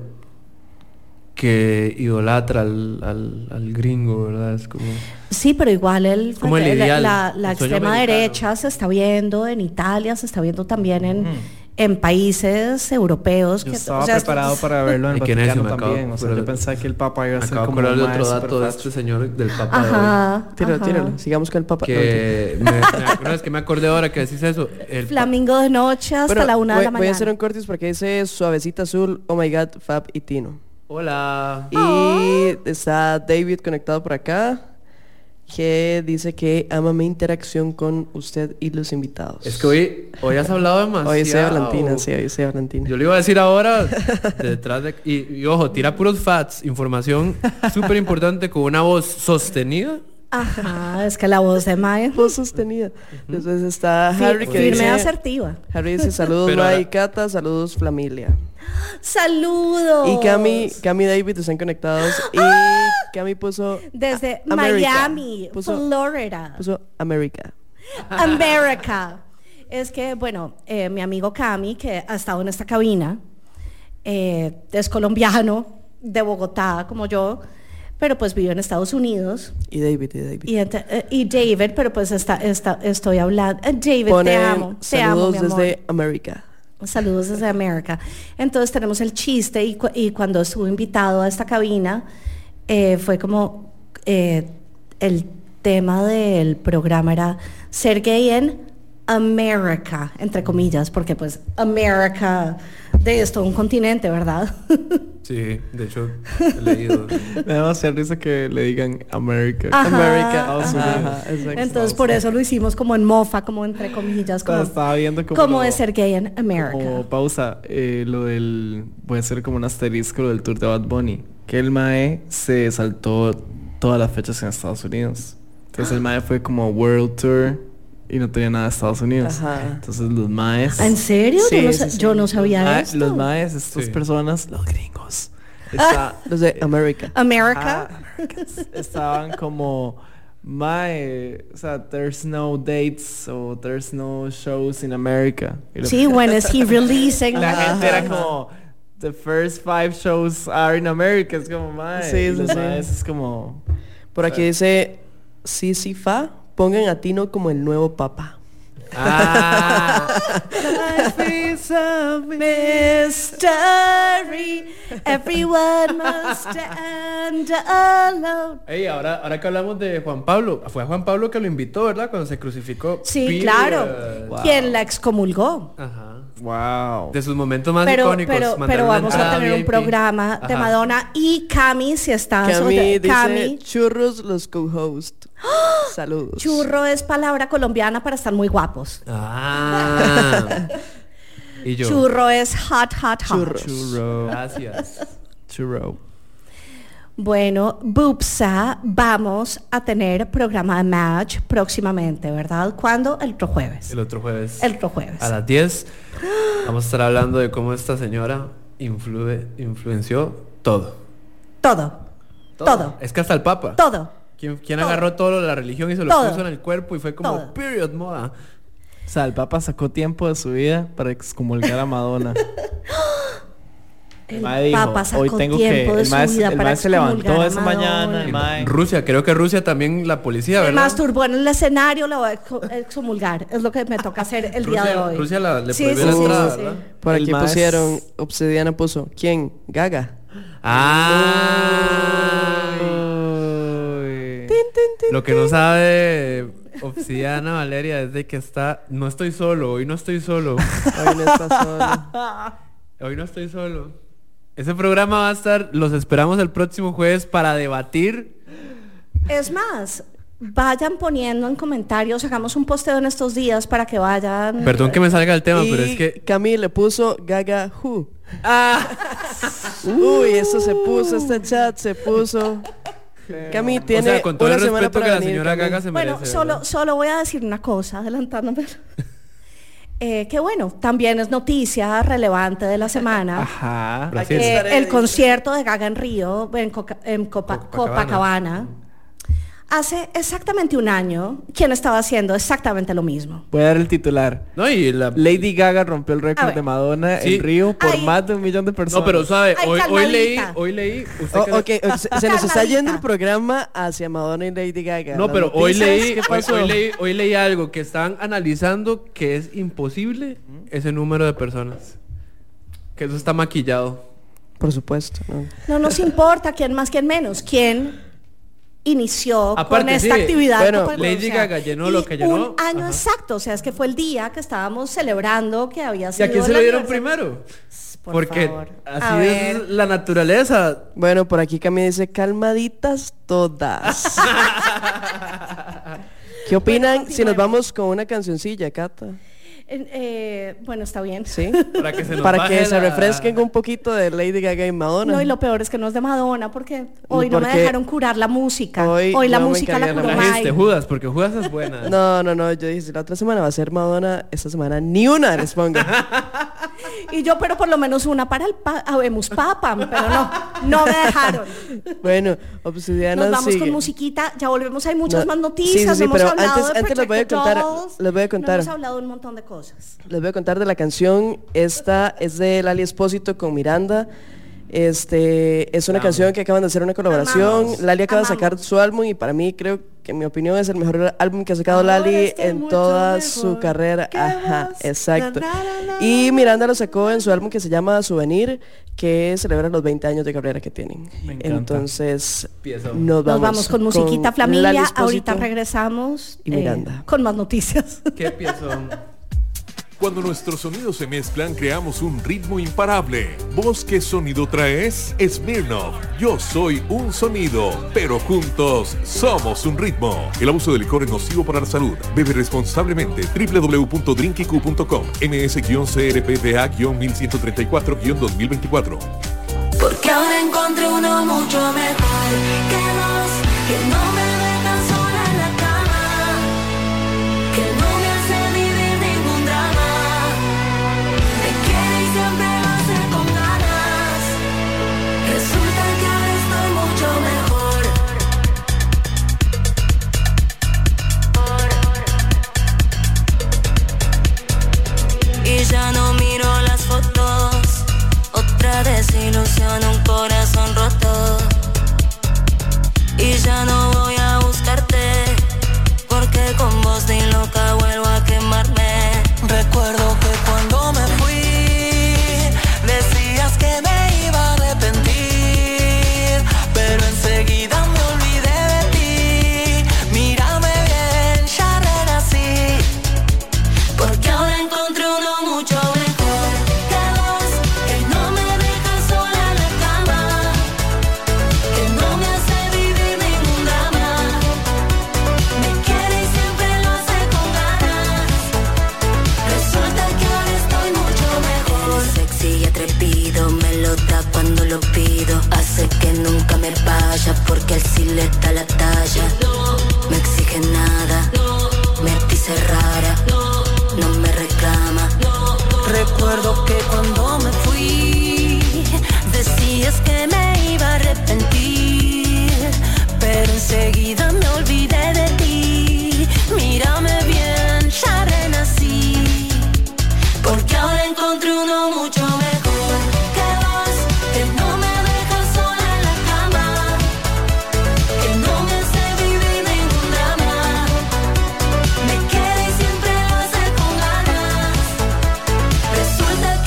S4: que idolatra al gringo, ¿verdad? Es como...
S3: Sí, pero igual
S4: Como el ideal,
S3: la
S4: el sueño
S3: extrema
S4: americano.
S3: derecha se está viendo en Italia, se está viendo también en países europeos.
S5: Yo
S3: que,
S5: estaba
S3: o sea,
S5: preparado para verlo en el
S4: Ay, qué necio,
S5: Vaticano
S4: me acabo
S5: también, o sea,
S4: de
S5: yo
S4: acordar-
S5: pensaba que el Papa iba a
S4: Me
S5: ser
S4: acabo de
S5: como
S4: acordar de
S5: un
S4: otro
S5: mae
S4: dato de
S5: superfacho.
S4: este señor del Papa de hoy.
S3: Ajá.
S6: Tíralo,
S3: ajá.
S6: tíralo. Sigamos con el Papa.
S4: Que no, es que me acordé ahora que decís eso.
S3: Flamingo de noche hasta
S6: Bueno,
S3: la 1 de la
S6: voy a
S3: mañana.
S6: hacer un cortis porque dice Suavecita Azul, Oh My God, Fab y Tino.
S4: Hola.
S6: Y está David conectado por acá, que dice que ama mi interacción con usted y los invitados.
S4: Es que hoy has hablado demasiado.
S6: Hoy sea Valentina, sí, hoy sea Valentina.
S4: Yo le iba a decir ahora, detrás de... Y ojo, tira puros facts, información súper importante con una voz sostenida.
S3: Ajá, es que la voz de Mae
S6: Voz sostenida. Entonces está Harry que
S3: firme
S6: dice...
S3: asertiva.
S6: Harry dice saludos
S4: Pero
S6: Mae
S4: ahora-
S6: y Cata, saludos familia.
S3: ¡Saludos!
S6: Y Cami y David están conectados y Cami puso
S3: Desde
S6: America.
S3: Miami,
S6: Puso
S3: Florida.
S6: America.
S3: America. Es que, bueno, mi amigo Cami, que ha estado en esta cabina, es colombiano, de Bogotá, como yo, pero pues vive en Estados Unidos.
S6: Y David.
S3: Y David, pero pues estoy hablando. David,
S6: Pone
S3: te amo,
S6: saludos
S3: mi amor.
S6: desde América.
S3: Saludos desde América. Entonces tenemos el chiste y cuando estuvo invitado a esta cabina, fue como el tema del programa era ser gay en América, entre comillas, porque pues América de esto un continente, ¿verdad?
S4: Sí, de hecho, he leído.
S5: Me da demasiada risa que le digan America.
S3: Ajá,
S6: América.
S5: Estados
S3: ajá.
S5: Unidos.
S6: Ajá, exacto.
S3: Entonces por eso lo hicimos como en mofa, como entre comillas, como,
S5: Estaba viendo como
S3: como
S5: lo-
S3: de ser gay en América.
S5: Como pausa, lo del... Voy a hacer como un asterisco lo del tour de Bad Bunny. Que el mae se saltó todas las fechas en Estados Unidos. Entonces el mae fue como World Tour y no tenía nada de Estados Unidos.
S6: Ajá.
S5: Entonces los maes...
S3: ¿En serio?
S6: Sí,
S3: yo,
S6: sí, sí.
S3: yo no sabía esto.
S5: Los maes, estas
S4: Sí.
S5: personas, los gringos,
S6: Los de América.
S3: América.
S5: estaban como... Mae, o sea, there's no dates o there's no shows in America. Y lo-
S3: Sí, when is he releasing?
S5: La gente era
S3: Ajá.
S5: como the first 5 shows are in America. Es como mae.
S6: Sí,
S5: y
S6: sí,
S5: los
S6: sí.
S5: maes es como
S6: Por aquí dice sí, fa, pongan a Tino como el nuevo papa.
S4: Ah,
S3: Life is a mystery. Everyone must stand alone.
S4: Ey, ahora que hablamos de Juan Pablo, fue a Juan Pablo que lo invitó, ¿verdad? Cuando se crucificó.
S3: Sí,
S4: Period.
S3: claro.
S5: Wow.
S3: Quien la excomulgó.
S4: Ajá.
S5: wow.
S4: De sus momentos más
S3: Pero,
S4: icónicos.
S3: pero,
S4: mandar
S3: pero
S4: una
S3: vamos a
S4: entrada
S3: tener un
S4: VIP.
S3: programa de
S4: Ajá.
S3: Madonna y Cami si está
S6: Cami dice
S3: Cami.
S6: churros los co-host. Saludos.
S3: Churro es palabra colombiana para estar muy guapos.
S4: Ah. Y yo.
S3: Churro es hot, hot, hot.
S6: Churros.
S5: Churro.
S4: Gracias.
S5: Churro.
S3: Bueno, Bupsa, vamos a tener programa de match próximamente, ¿verdad? ¿Cuándo? El otro jueves.
S4: El otro jueves.
S3: El otro jueves.
S4: A las 10 vamos a estar hablando de cómo esta señora influenció todo.
S3: Todo. Todo.
S4: Es que hasta el Papa.
S3: Todo.
S4: ¿Quién
S3: Todo.
S4: agarró todo la religión y se lo
S3: Todo.
S4: puso en el cuerpo y fue como
S3: Todo.
S4: period moda?
S5: O sea, el Papa sacó tiempo de su vida para excomulgar a Madonna.
S3: El
S5: mae dijo,
S3: Papa sacó
S5: hoy tengo
S3: tiempo
S5: que...
S3: de
S5: El
S3: su
S5: mae,
S3: vida
S5: el
S3: para
S5: mae se levantó
S3: excomulgar a
S5: esa
S3: Madonna.
S5: mañana, el mae...
S4: Rusia, creo que Rusia también la policía,
S3: Se
S4: ¿verdad?
S3: masturbó en el escenario, la voy a excomulgar. Es lo que me toca hacer el día de hoy.
S4: Rusia le
S3: Sí,
S4: prohibió
S3: sí,
S4: la
S3: sí,
S4: entrada,
S3: sí,
S4: ¿verdad?
S3: sí.
S6: Por
S5: El
S6: aquí
S5: más-
S6: pusieron, Obsidiana puso, ¿quién? Gaga.
S4: Ah.
S5: Uy.
S4: Lo que no sabe Obsidiana Valeria es de que no estoy solo, hoy no estoy solo.
S6: Hoy no está solo.
S4: Hoy no estoy solo. Ese programa va a estar, los esperamos el próximo jueves para debatir.
S3: Es más, vayan poniendo en comentarios, hagamos un posteo en estos días para que vayan.
S4: Perdón que me salga el tema,
S6: Y
S4: pero es que...
S6: Cami le puso Gaga Who. Uy, eso se puso, este chat se puso. Cami tiene
S4: o sea, con todo
S6: una
S4: el
S6: semana
S4: respeto
S6: para
S4: que la
S6: venir,
S4: señora
S6: Cami.
S4: Gaga se merece.
S3: Bueno,
S4: ¿verdad?
S3: solo voy a decir una cosa, adelantándome. Que bueno, también es noticia relevante de la semana.
S5: Ajá.
S4: Brasil.
S3: El concierto de Gaga en Río, en Copacabana. Hace exactamente un año, quien estaba haciendo exactamente lo mismo.
S5: Voy a dar el titular.
S4: No, y la...
S5: Lady Gaga rompió el
S3: A
S5: récord
S3: ver.
S5: de Madonna
S4: Sí.
S5: en Río por
S3: Ay.
S5: más de 1 millón de personas.
S4: No, pero sabe,
S3: Ay,
S4: hoy leí... Usted que-
S6: Ok, se nos está yendo el
S3: Calmadita.
S6: programa hacia Madonna y Lady Gaga.
S4: No,
S6: Las
S4: pero hoy
S6: noticias,
S4: leí,
S6: ¿qué pasó?
S4: hoy leí algo que están analizando que es imposible ese número de personas. Que eso está maquillado.
S6: Por supuesto, ¿no?
S3: No nos importa quién más, quién menos, quién inició con
S4: Aparte,
S3: esta
S4: sí,
S3: actividad.
S6: bueno,
S3: Copa-
S4: Lady Gaga llenó
S3: y
S4: lo que llenó.
S3: un año
S4: Ajá.
S3: exacto, o sea, es que fue el día que estábamos celebrando que había
S4: ¿Y
S3: sido
S4: a quién se
S3: el
S4: lo dieron
S3: aniversario.
S4: primero?
S3: Por
S4: Porque
S3: favor.
S4: así
S3: A
S4: es
S3: ver.
S4: la naturaleza.
S6: Bueno, por aquí Cami dice calmaditas todas. ¿Qué opinan si nos
S3: continuemos.
S6: vamos con una cancioncilla, Cata?
S3: Bueno, está bien.
S6: ¿Sí?
S4: Para que se nos
S6: Para
S4: baje
S6: que se
S4: la-
S6: refresquen un poquito de Lady Gaga y Madonna.
S3: No, y lo peor es que no es de Madonna, porque hoy no me
S6: Porque
S3: dejaron curar la música.
S6: hoy
S3: Hoy la
S6: yo me
S3: música la
S6: encargué de
S3: curó
S6: la
S4: Trajiste
S3: Mike.
S4: Judas, porque Judas es buena.
S6: No, yo dije, si la otra semana va a ser Madonna, esta semana ni una les pongo.
S3: Y yo, pero por lo menos una para el Habemos Papam, pero no me dejaron.
S6: Bueno, Obsidiana
S3: Nos vamos
S6: sigue.
S3: con musiquita, ya volvemos, hay muchas
S6: No,
S3: más noticias,
S6: sí,
S3: hemos
S6: pero
S3: hablado
S6: antes
S3: de
S6: les voy a
S3: Project
S6: contar-
S3: Dolls,
S6: les voy a contar.
S3: no hemos hablado de un montón de cosas.
S6: Les voy a contar de la canción. Esta es de Lali Espósito con Miranda. Es una canción que acaban de hacer una colaboración.
S3: Amamos,
S6: Lali acaba de
S3: amamos.
S6: sacar su álbum y para mí creo que en mi opinión es el mejor álbum que ha sacado
S3: Ahora
S6: Lali
S3: estoy
S6: en
S3: mucho
S6: toda
S3: mejor
S6: su carrera.
S3: que
S6: Ajá,
S3: vos.
S6: exacto.
S3: Na, na, na,
S6: Y Miranda lo sacó en su álbum que se llama Souvenir, que celebra los 20 años de carrera que tienen.
S5: Me encanta.
S6: Entonces,
S4: Pieza.
S6: nos
S3: Nos vamos con musiquita
S6: Lali
S3: Flamilia,
S6: Espósito.
S3: ahorita regresamos
S6: y Miranda.
S3: con más noticias.
S4: ¿Qué pienso?
S2: Cuando nuestros sonidos se mezclan, creamos un ritmo imparable. ¿Vos qué sonido traes? Smirnoff. Yo soy un sonido, pero juntos somos un ritmo. El abuso de licor es nocivo para la salud. Bebe responsablemente. www.drinkiq.com. MS-CRPDA-1134-2024.
S8: Porque ahora encontré uno mucho mejor que vos, que no me deja sola en la cama, que no me hace vivir ningún drama, me quiere y siempre lo hace con ganas. Resulta que ahora estoy mucho mejor. Y ya no miro las fotos, otra desilusión, un corazón roto. Y ya no voy a buscarte, porque con vos ni loca vuelvo a quemarme. Recuerdo que cuando me fui, decías que me iba a arrepentir, pero enseguida me olvidé de ti. Mírame bien, ya renací, porque ahora encontré uno mucho mejor que vos, que no me deja sola en la cama, que no me hace vivir ningún drama, me quiere y siempre lo hace con ganas. Resulta que ahora estoy mucho mejor. Sexy y atrevido, me lo da cuando lo pido, hace que nunca me vaya porque él sí le da la talla. Me exige nada, me dice rara, no me reclama. Recuerdo que cuando me fui, decías que me iba a arrepentir, pero enseguida me olvidé de ti. Mírame bien, ya renací, porque ahora encontré uno mucho mejor que vos, que no me deja sola en la cama, que no me hace vivir ningún drama, me quiere y siempre lo hace con ganas. Resulta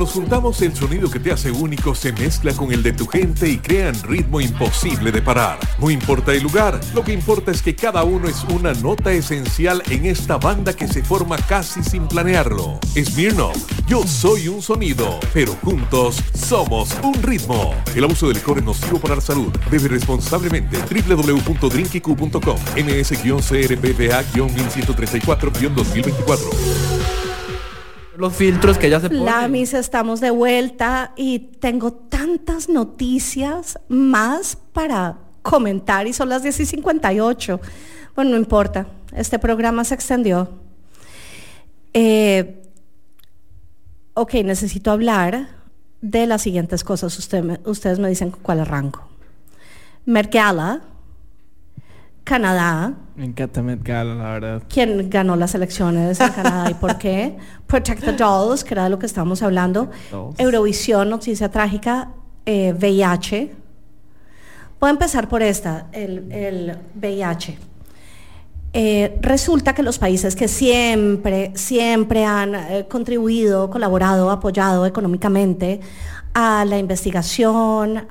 S2: nos juntamos, el sonido que te hace único se mezcla con el de tu gente y crean ritmo imposible de parar. No importa el lugar, lo que importa es que cada uno es una nota esencial en esta banda que se forma casi sin planearlo. Smirnoff, yo soy un sonido, pero juntos somos un ritmo. El abuso de licor es nocivo para la salud. Bebe responsablemente. www.drinkiq.com. NS-CRBVA-1134-2024.
S4: Los filtros que ya se ponen.
S3: Flamis, estamos de vuelta y tengo tantas noticias más para comentar y son las 10:58. Bueno, no importa, este programa se extendió. Ok, necesito hablar de las siguientes cosas. Ustedes me dicen con cuál arranco. Met Gala, Canadá.
S5: Me encanta Met Gala, la verdad.
S3: ¿Quién ganó las elecciones en Canadá y por qué? Protect the Dolls, que era de lo que estábamos hablando. Eurovisión, noticia trágica, VIH. Voy a empezar por esta, el VIH. Resulta que los países que siempre han contribuido, colaborado, apoyado económicamente a la investigación,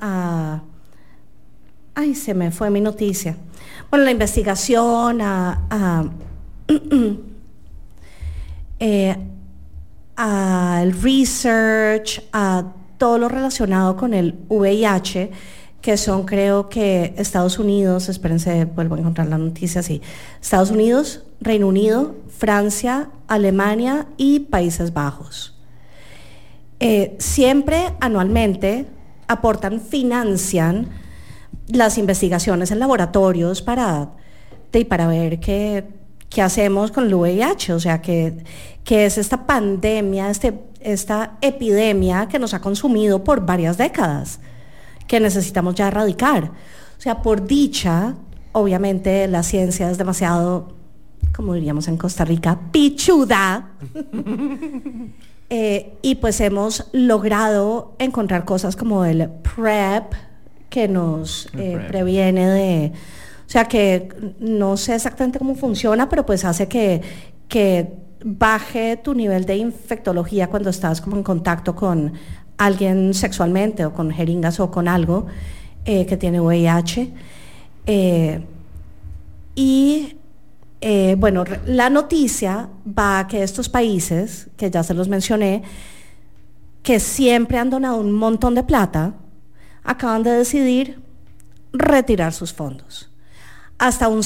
S3: Ay, se me fue mi noticia. Bueno, la investigación, al research, a todo lo relacionado con el VIH, que son, creo que Estados Unidos, espérense, vuelvo a encontrar la noticia, sí, Estados Unidos, Reino Unido, Francia, Alemania y Países Bajos. Siempre anualmente financian las investigaciones en laboratorios para ver qué hacemos con el VIH, o sea, que es esta pandemia, esta epidemia que nos ha consumido por varias décadas, que necesitamos ya erradicar. O sea, por dicha, obviamente la ciencia es demasiado, como diríamos en Costa Rica, pichuda. Y pues hemos logrado encontrar cosas como el PrEP, que nos previene de... O sea, que no sé exactamente cómo funciona, pero pues hace que baje tu nivel de infectología cuando estás como en contacto con alguien sexualmente o con jeringas o con algo que tiene VIH. Bueno, la noticia va a que estos países, que ya se los mencioné, que siempre han donado un montón de plata, acaban de decidir retirar sus fondos. Hasta un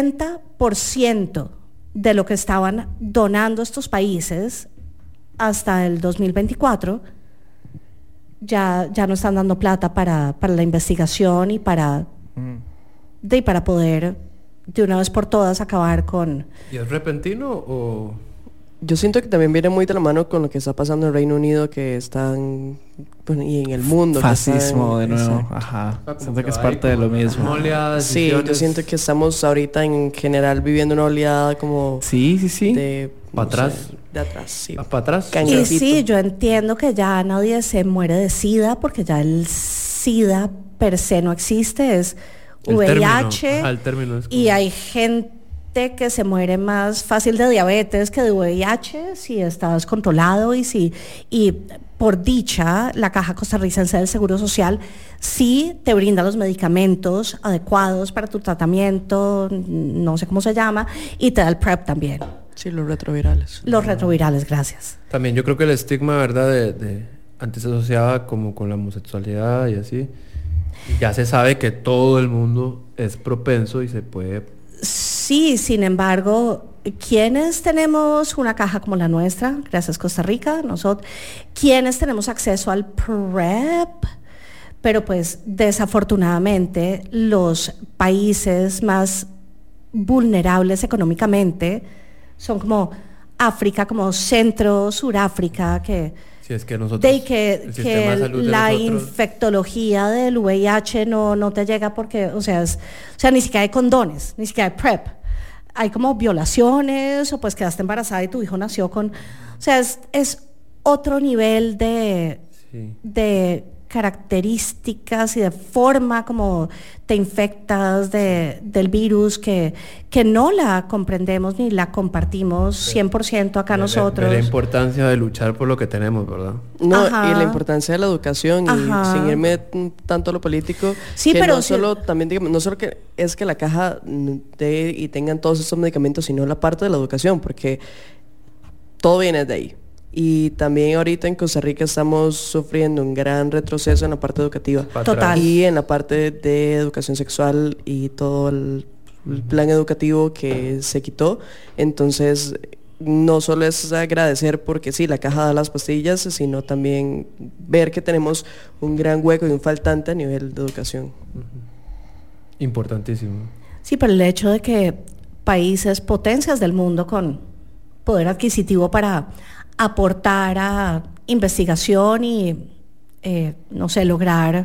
S3: 70% de lo que estaban donando estos países hasta el 2024 ya no están dando plata para la investigación y para poder de una vez por todas acabar con...
S4: ¿Y es repentino o...?
S6: Yo siento que también viene muy de la mano con lo que está pasando en Reino Unido, que están, bueno, y en el mundo.
S5: Fascismo de nuevo, ajá. Siento que es parte de lo mismo.
S6: Sí, yo siento que estamos ahorita en general viviendo una oleada como...
S5: Sí.
S6: De...
S4: ¿Para atrás?
S6: De atrás, sí.
S4: ¿Para atrás?
S3: Y sí, yo entiendo que ya nadie se muere de SIDA, porque ya el SIDA per se no existe, es VIH.
S4: El término es como...
S3: Y hay gente que se muere más fácil de diabetes que de VIH si está descontrolado y por dicha la Caja Costarricense del Seguro Social sí te brinda los medicamentos adecuados para tu tratamiento, no sé cómo se llama, y te da el PrEP también.
S6: Sí, los retrovirales.
S3: Los retrovirales, gracias.
S4: También yo creo que el estigma, ¿verdad? Antes se asociaba como con la homosexualidad y así. Y ya se sabe que todo el mundo es propenso y se puede...
S3: Sí, sin embargo, ¿quiénes tenemos una caja como la nuestra? Gracias, Costa Rica, nosotros. ¿Quiénes tenemos acceso al PrEP? Pero pues desafortunadamente los países más vulnerables económicamente son como África, como Centro, Suráfrica, que...
S4: Sí, es que nosotros...
S3: que la infectología del VIH no te llega porque, o sea, ni siquiera hay condones, ni siquiera hay PrEP. Hay como violaciones o pues quedaste embarazada y tu hijo nació con... O sea, es otro nivel de características y de forma como te infectas del virus que no la comprendemos ni la compartimos 100% acá nosotros.
S4: De la importancia de luchar por lo que tenemos, ¿verdad?
S6: No,
S3: Ajá.
S6: y la importancia de la educación,
S3: Ajá.
S6: y sin irme tanto a lo político,
S3: Sí,
S6: que
S3: pero
S6: no
S3: sí.
S6: solo, también digamos, no solo que es que la caja dé y tengan todos estos medicamentos, sino la parte de la educación, porque todo viene de ahí. Y también ahorita en Costa Rica estamos sufriendo un gran retroceso en la parte educativa.
S3: Total.
S6: Y en la parte de educación sexual y todo el plan educativo que se quitó. Entonces, no solo es agradecer porque sí, la caja da las pastillas, sino también ver que tenemos un gran hueco y un faltante a nivel de educación.
S4: Importantísimo.
S3: Sí, pero el hecho de que países, potencias del mundo con poder adquisitivo para aportar a investigación y, no sé, lograr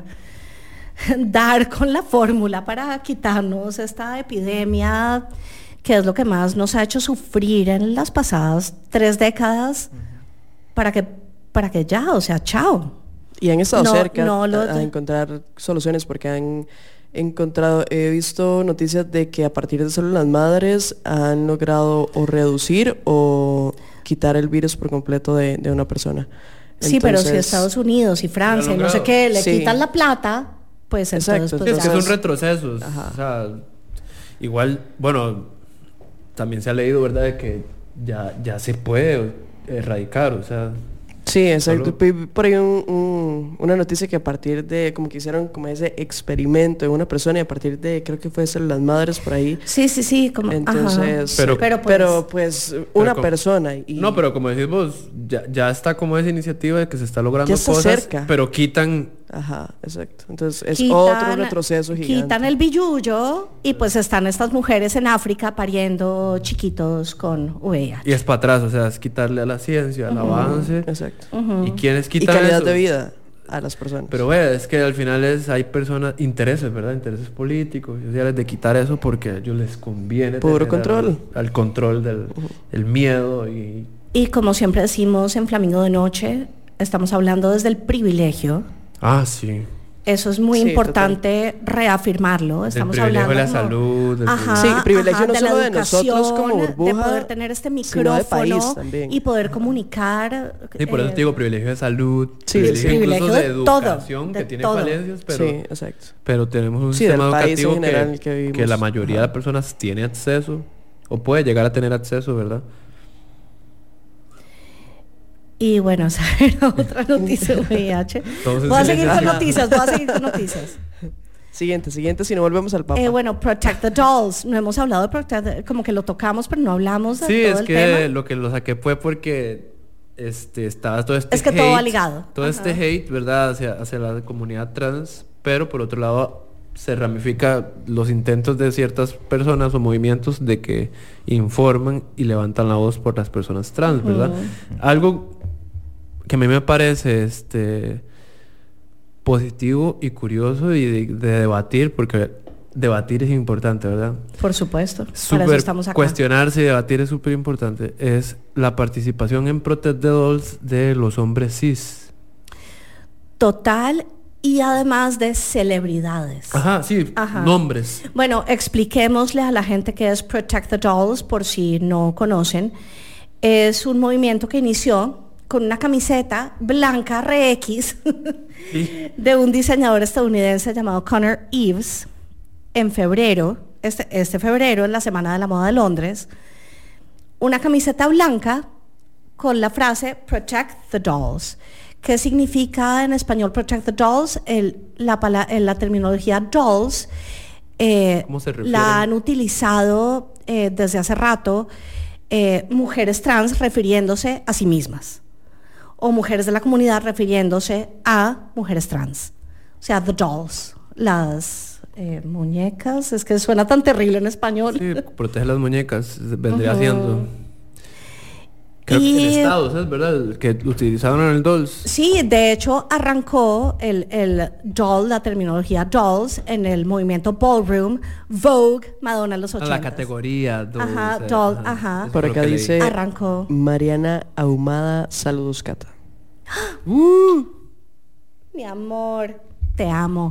S3: dar con la fórmula para quitarnos esta epidemia, que es lo que más nos ha hecho sufrir en las pasadas 3 décadas, para que ya, o sea, chao.
S6: Y han estado
S3: No,
S6: cerca
S3: no,
S6: a encontrar soluciones porque han encontrado, he visto noticias de que a partir de células madres han logrado o reducir o quitar el virus por completo de una persona.
S3: Sí, pero si
S6: Entonces,
S3: Estados Unidos y Francia y no sé qué le
S6: Sí.
S3: quitan la plata, pues
S6: Exacto,
S3: entonces...
S4: Sí,
S3: pues
S4: es que
S3: ya.
S4: es un retroceso.
S6: Ajá.
S4: O sea, igual, bueno, también se ha leído, ¿verdad?, de que ya se puede erradicar, o sea...
S6: Sí, exacto.
S4: Solo-
S6: Vi por ahí una noticia que a partir de, como que hicieron como ese experimento en una persona y a partir de, creo que fue células madres por ahí.
S3: Sí, como...
S6: Entonces,
S3: ajá.
S6: pero pues una
S4: como-
S6: persona y
S4: No, pero como decís vos, ya está como esa iniciativa de que se está logrando
S6: Ya está
S4: cosas,
S6: cerca.
S4: pero quitan...
S6: Ajá, exacto. Entonces es
S3: Quitan-
S6: otro retroceso gigante.
S3: Quitan el billullo y pues están estas mujeres en África pariendo chiquitos con VIH.
S4: Y es para atrás, o sea, es quitarle a la ciencia, al avance.
S6: Exacto.
S4: ¿Y quiénes
S6: Y
S4: quitan
S6: calidad
S4: eso?
S6: de vida a las personas.
S4: Pero es que al final hay personas, intereses, ¿verdad? Intereses políticos, sociales, de quitar eso porque a ellos les conviene
S6: Puro
S4: tener
S6: control.
S4: al control del el miedo y...
S3: Y como siempre decimos en Flamingo de Noche, estamos hablando desde el privilegio.
S4: Ah, sí.
S3: Eso es muy
S6: Sí,
S3: importante reafirmarlo. Estamos
S4: el privilegio
S3: hablando
S4: de la
S3: como-
S4: salud. del
S3: Ajá,
S6: Sí, privilegio no
S3: la
S6: solo de nosotros como
S3: educación,
S6: burbuja,
S3: de poder tener este
S6: sino de
S3: micrófono
S6: país también.
S3: y poder comunicar.
S4: Sí, por eso te digo privilegio de salud,
S6: Sí,
S4: privilegio
S6: sí.
S4: incluso
S3: Privilegio
S4: de
S3: de todo,
S4: educación,
S3: de
S4: que tiene
S3: todo.
S4: falencias,
S6: Sí, exacto.
S4: pero tenemos un
S6: Sí,
S4: sistema
S6: del país en
S4: educativo
S6: general en el que
S4: que
S6: vivimos.
S4: la mayoría de
S6: Ajá.
S4: las personas tiene acceso o puede llegar a tener acceso, ¿verdad?
S3: Y bueno, esa era otra noticia de VIH.
S4: Entonces,
S3: Voy a
S4: sí,
S3: seguir
S4: sí,
S3: con
S4: sí.
S3: noticias.
S6: Siguiente, si no volvemos al Papa.
S3: Bueno, Protect the Dolls. No hemos hablado de Protect, como que lo tocamos, pero no hablamos de
S4: Sí,
S3: todo
S4: es
S3: el
S4: que
S3: tema.
S4: lo que lo saqué fue porque estaba todo este
S3: Es que
S4: hate,
S3: todo va ligado.
S4: todo este
S3: Ajá.
S4: hate, ¿verdad? Hacia la comunidad trans, pero por otro lado se ramifica los intentos de ciertas personas o movimientos de que informan y levantan la voz por las personas trans, ¿verdad? Algo que a mí me parece positivo y curioso y de debatir, porque debatir es importante, ¿verdad?
S3: Por supuesto. Para eso
S4: Súper
S3: estamos acá.
S4: cuestionarse y debatir es súper importante. Es la participación en Protect the Dolls de los hombres cis.
S3: Total y además de celebridades.
S4: Ajá, sí,
S3: Ajá.
S4: nombres.
S3: Bueno, expliquémosle a la gente qué es Protect the Dolls por si no conocen. Es un movimiento que inició con una camiseta blanca RX
S4: Sí.
S3: de un diseñador estadounidense llamado Connor Eves en febrero, este febrero, en la Semana de la Moda de Londres, una camiseta blanca con la frase Protect the Dolls. ¿Qué significa en español Protect the Dolls? La terminología dolls
S4: ¿Cómo se refiere?
S3: la han utilizado desde hace rato mujeres trans refiriéndose a sí mismas o mujeres de la comunidad refiriéndose a mujeres trans. O sea, the dolls, las muñecas, es que suena tan terrible en español.
S4: Sí, protege las muñecas, vendría siendo. Creo
S3: Y-
S4: que en Estados, ¿es verdad? El que utilizaron en el Dolls.
S3: Sí, de hecho arrancó el doll, la terminología dolls, en el movimiento ballroom, Vogue, Madonna en los 80.
S4: La categoría Dolls.
S3: Ajá, doll, ajá.
S4: Es
S6: Por
S4: lo
S6: acá
S4: que leí.
S6: dice
S3: Arrancó.
S6: Mariana Ahumada, saludos Cata.
S3: Mi amor, te amo.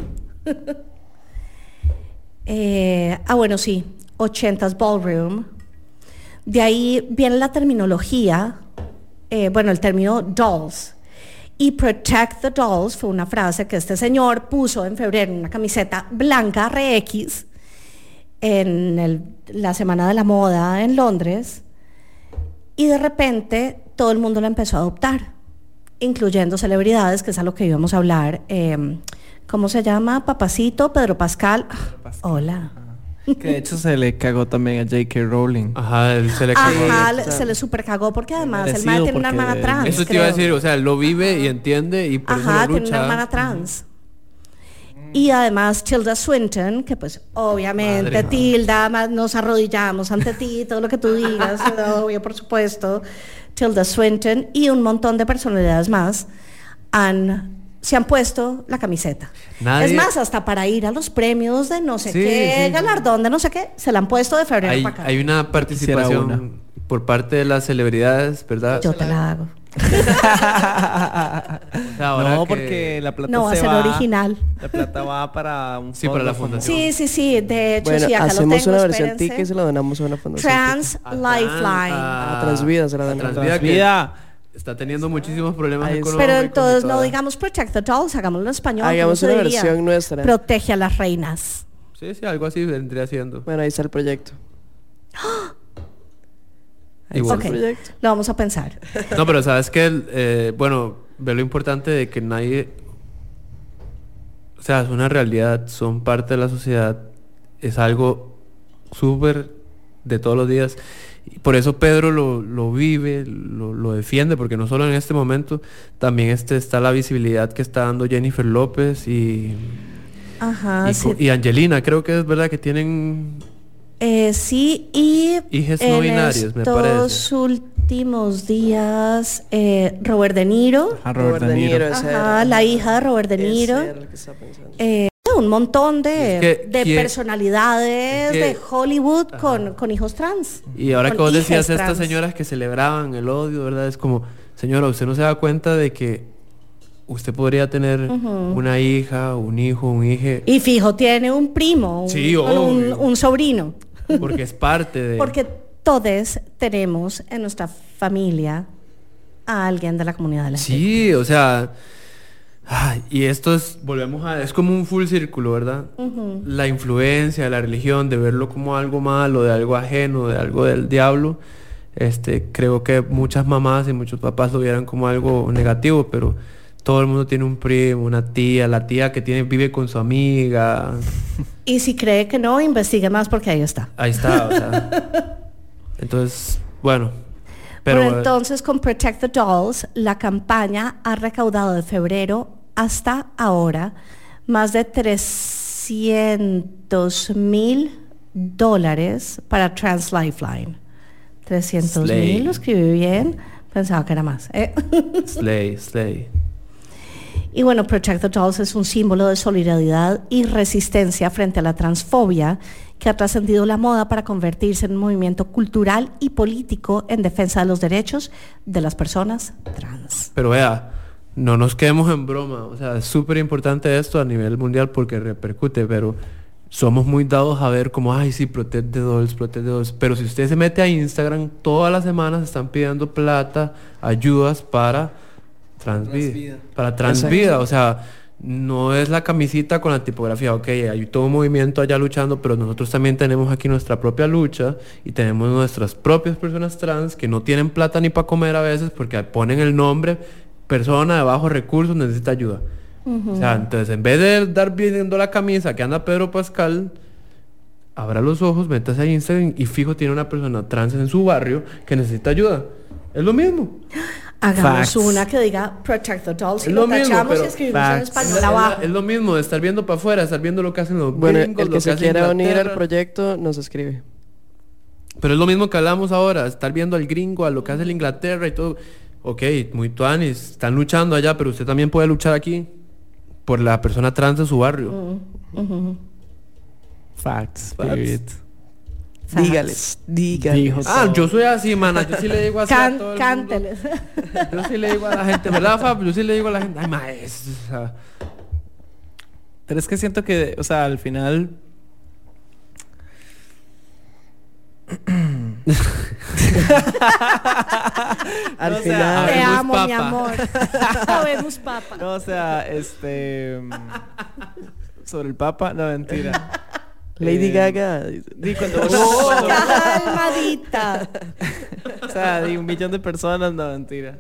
S3: Bueno, sí, 80s Ballroom. De ahí viene la terminología, el término dolls. Y Protect the Dolls fue una frase que este señor puso en febrero en una camiseta blanca RX en la Semana de la Moda en Londres. Y de repente todo el mundo la empezó a adoptar, incluyendo celebridades, que es a lo que íbamos a hablar. ¿Cómo se llama? Papacito, Pedro Pascal. Hola.
S5: Que de hecho se le cagó también a J.K. Rowling.
S4: Ajá, él se le cagó.
S3: Ajá, se le super cagó porque además el mae tiene una hermana trans.
S4: Eso te iba a decir, o sea, él lo vive y entiende y por eso lo lucha.
S3: Tiene una hermana trans. Y además Tilda Swinton, que pues obviamente
S4: Madre,
S3: Tilda, más nos arrodillamos ante ti, todo lo que tú digas, obvio, por supuesto. Tilda Swinton y un montón de personalidades más se han puesto la camiseta. Es más, hasta para ir a los premios de no sé qué, galardón de no sé qué, se la han puesto de febrero para acá.
S4: Hay una participación por parte de las celebridades, ¿verdad?
S3: Yo te la hago.
S5: No, porque la plata
S3: no va a ser original.
S5: La plata va para un
S4: para la fundación.
S3: Sí, de hecho
S6: bueno,
S3: sí, acá
S6: hacemos
S3: lo tengo,
S6: una versión
S3: espérense.
S6: tica y se la donamos a una fundación.
S3: Trans Lifeline.
S6: A Transvida se la donamos.
S4: Transvida está teniendo muchísimos problemas económicos.
S3: Pero entonces no digamos Protect the Dolls, hagámoslo en español.
S6: Hagamos una versión nuestra.
S3: Protege a las reinas.
S4: Sí, algo así vendría siendo.
S6: Bueno, ahí está el proyecto.
S3: Ok, lo vamos a pensar.
S4: No, pero sabes que ve lo importante de que nadie, o sea, es una realidad, son parte de la sociedad, es algo súper de todos los días. Y por eso Pedro lo vive, lo defiende, porque no solo en este momento, también está la visibilidad que está dando Jennifer López y Angelina, creo que es verdad que tienen...
S3: sí, y
S4: hijas no binarias, me parece.
S3: En estos últimos días, Robert De Niro.
S5: Robert De Niro.
S3: La hija de Robert De Niro. Un montón de personalidades de Hollywood con hijos trans.
S4: Y ahora que vos decías estas señoras que celebraban el odio, ¿verdad? Es como, señora, usted no se da cuenta de que usted podría tener una hija, un hijo, un hijo.
S3: Y fijo, tiene un primo, un sobrino.
S4: Porque es parte de...
S3: Porque todos tenemos en nuestra familia a alguien de la comunidad LGBT.
S4: Sí, o sea... y esto es como un full círculo, ¿verdad? La influencia de la religión, de verlo como algo malo, de algo ajeno, de algo del diablo. Creo que muchas mamás y muchos papás lo vieran como algo negativo, pero todo el mundo tiene un primo, una tía, la tía que vive con su amiga.
S3: Y si cree que no, investigue más porque ahí está.
S4: Ahí está, o sea. Entonces, bueno.
S3: Pero entonces con Protect the Dolls, la campaña ha recaudado de febrero hasta ahora más de $300,000 para Trans Lifeline. 300,000, lo escribí bien, pensaba que era más.
S4: Slay.
S3: Y bueno, Protect the Dolls es un símbolo de solidaridad y resistencia frente a la transfobia que ha trascendido la moda para convertirse en un movimiento cultural y político en defensa de los derechos de las personas trans.
S4: Pero vea, no nos quedemos en broma, o sea, es súper importante esto a nivel mundial porque repercute, pero somos muy dados a ver como, sí, Protect the Dolls, pero si usted se mete a Instagram, todas las semanas están pidiendo plata, ayudas para Transvida, o sea, no es la camisita con la tipografía, hay todo un movimiento allá luchando, pero nosotros también tenemos aquí nuestra propia lucha y tenemos nuestras propias personas trans que no tienen plata ni para comer a veces porque ponen el nombre persona de bajos recursos necesita ayuda. O sea, entonces en vez de dar viendo la camisa que anda Pedro Pascal, abra los ojos, métase a Instagram y fijo tiene una persona trans en su barrio que necesita ayuda. Es lo mismo.
S3: Hagamos una que diga Protect the Dolls y lo tachamos y escribimos en español abajo.
S4: Es lo mismo de estar viendo para afuera, estar viendo lo que hacen los
S6: gringos, el que se quiera unir al proyecto nos escribe.
S4: Pero es lo mismo que hablamos ahora, estar viendo al gringo, a lo que hace la Inglaterra y todo. Muy tuanis, están luchando allá, pero usted también puede luchar aquí por la persona trans de su barrio.
S5: Facts. Period.
S6: Dígales.
S5: Dijo
S4: Yo soy así, mana. Yo sí le digo así a todo el mundo.
S3: Cánteles.
S4: Yo sí le digo a la gente, ¿verdad, Fab? Yo sí le digo a la gente, ay, maestro. O sea,
S5: pero es que siento que, o sea, al final...
S6: Al final...
S3: Te
S4: Habemos
S3: amo,
S4: papa.
S3: mi amor. Habemos papa.
S5: No, o sea, sobre el Papa, no, mentira.
S6: Lady Gaga.
S5: Di cuando
S3: Calmadita.
S5: o sea, di 1 millón de personas, no, mentira.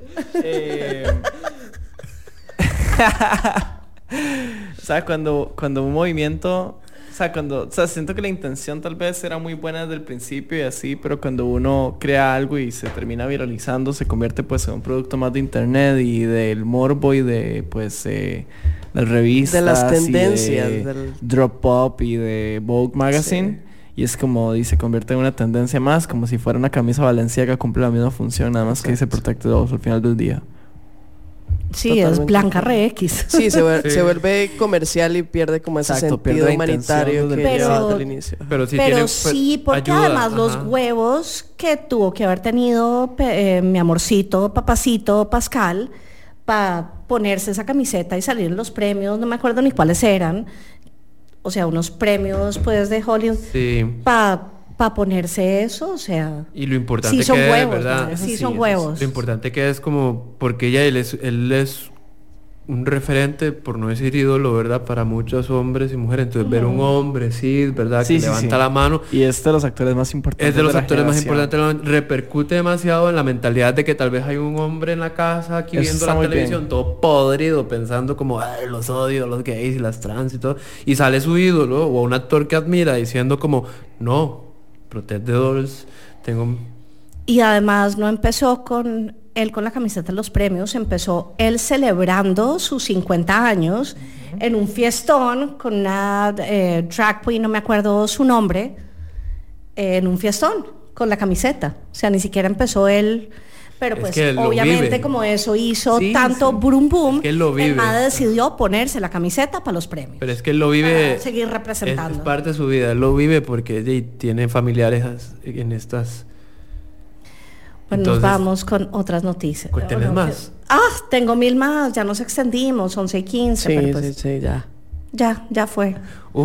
S5: O sea, cuando un movimiento... O sea, siento que la intención tal vez era muy buena desde el principio y así, pero cuando uno crea algo y se termina viralizando, se convierte pues en un producto más de internet y del morbo y de pues las revistas,
S6: De las tendencias,
S5: y de Drop Pop y de Vogue Magazine. Y es como, y se convierte en una tendencia más, como si fuera una camisa Balenciaga que cumple la misma función, nada más que dice Protected Us al final del día.
S3: Sí,
S6: Totalmente.
S3: es Blanca Rex.
S6: Sí, se vuelve comercial y pierde como ese
S5: Exacto, pierde
S6: sentido
S5: la
S6: humanitario
S5: intención
S6: que
S3: desde el
S6: llevaba
S3: principio.
S6: desde el inicio.
S4: pero sí
S3: Pero
S4: tiene...
S3: sí, porque
S4: ayuda,
S3: además los
S4: ajá.
S3: huevos que tuvo que haber tenido mi amorcito, papacito, Pascal, para ponerse esa camiseta y salir en los premios, no me acuerdo ni cuáles eran, o sea, unos premios pues de Hollywood,
S4: Sí.
S3: para ponerse eso, o sea...
S4: Y lo importante
S3: Sí son
S4: que
S3: huevos,
S4: es, ¿verdad?
S3: ¿no? Sí
S5: Sí,
S3: son
S5: eso
S3: huevos.
S4: Lo importante que es como... Porque él es un referente, por no decir ídolo, ¿verdad? Para muchos hombres y mujeres. Entonces, ver un hombre, sí, ¿verdad?
S5: Sí,
S4: que
S5: sí,
S4: levanta
S5: sí.
S4: la mano.
S5: Y es de los actores más importantes.
S4: Es de los
S5: la
S4: actores más
S5: generación.
S4: importantes. Repercute demasiado en la mentalidad de que tal vez hay un hombre en la casa aquí
S5: Eso
S4: viendo
S5: está
S4: la
S5: muy
S4: televisión,
S5: bien.
S4: todo podrido, pensando como, ay, los odio, los gays y las trans y todo. Y sale su ídolo o un actor que admira diciendo como, no, Protect the Dolls, tengo...
S3: Y además no empezó con él con la camiseta de los premios, empezó él celebrando sus 50 años en un fiestón con una drag queen, no me acuerdo su nombre, en un fiestón con la camiseta. O sea, ni siquiera empezó él, pero
S4: Es
S3: pues
S4: que él lo
S3: obviamente
S4: vive.
S3: como eso hizo
S4: Sí,
S3: tanto
S4: sí.
S3: boom boom,
S4: Es que él lo vive.
S3: el MAD decidió ponerse la camiseta para los premios.
S4: Pero es que él lo vive...
S3: Para seguir representando.
S4: Es parte de su vida, él lo vive porque tiene familiares en estas...
S3: Pues
S4: Entonces,
S3: nos vamos con otras noticias.
S4: ¿tienes
S3: Bueno,
S4: más?
S3: Tengo 1000 más, ya nos extendimos, 11 y 15,
S6: Sí,
S3: pero pues
S6: sí, ya.
S3: ya fue.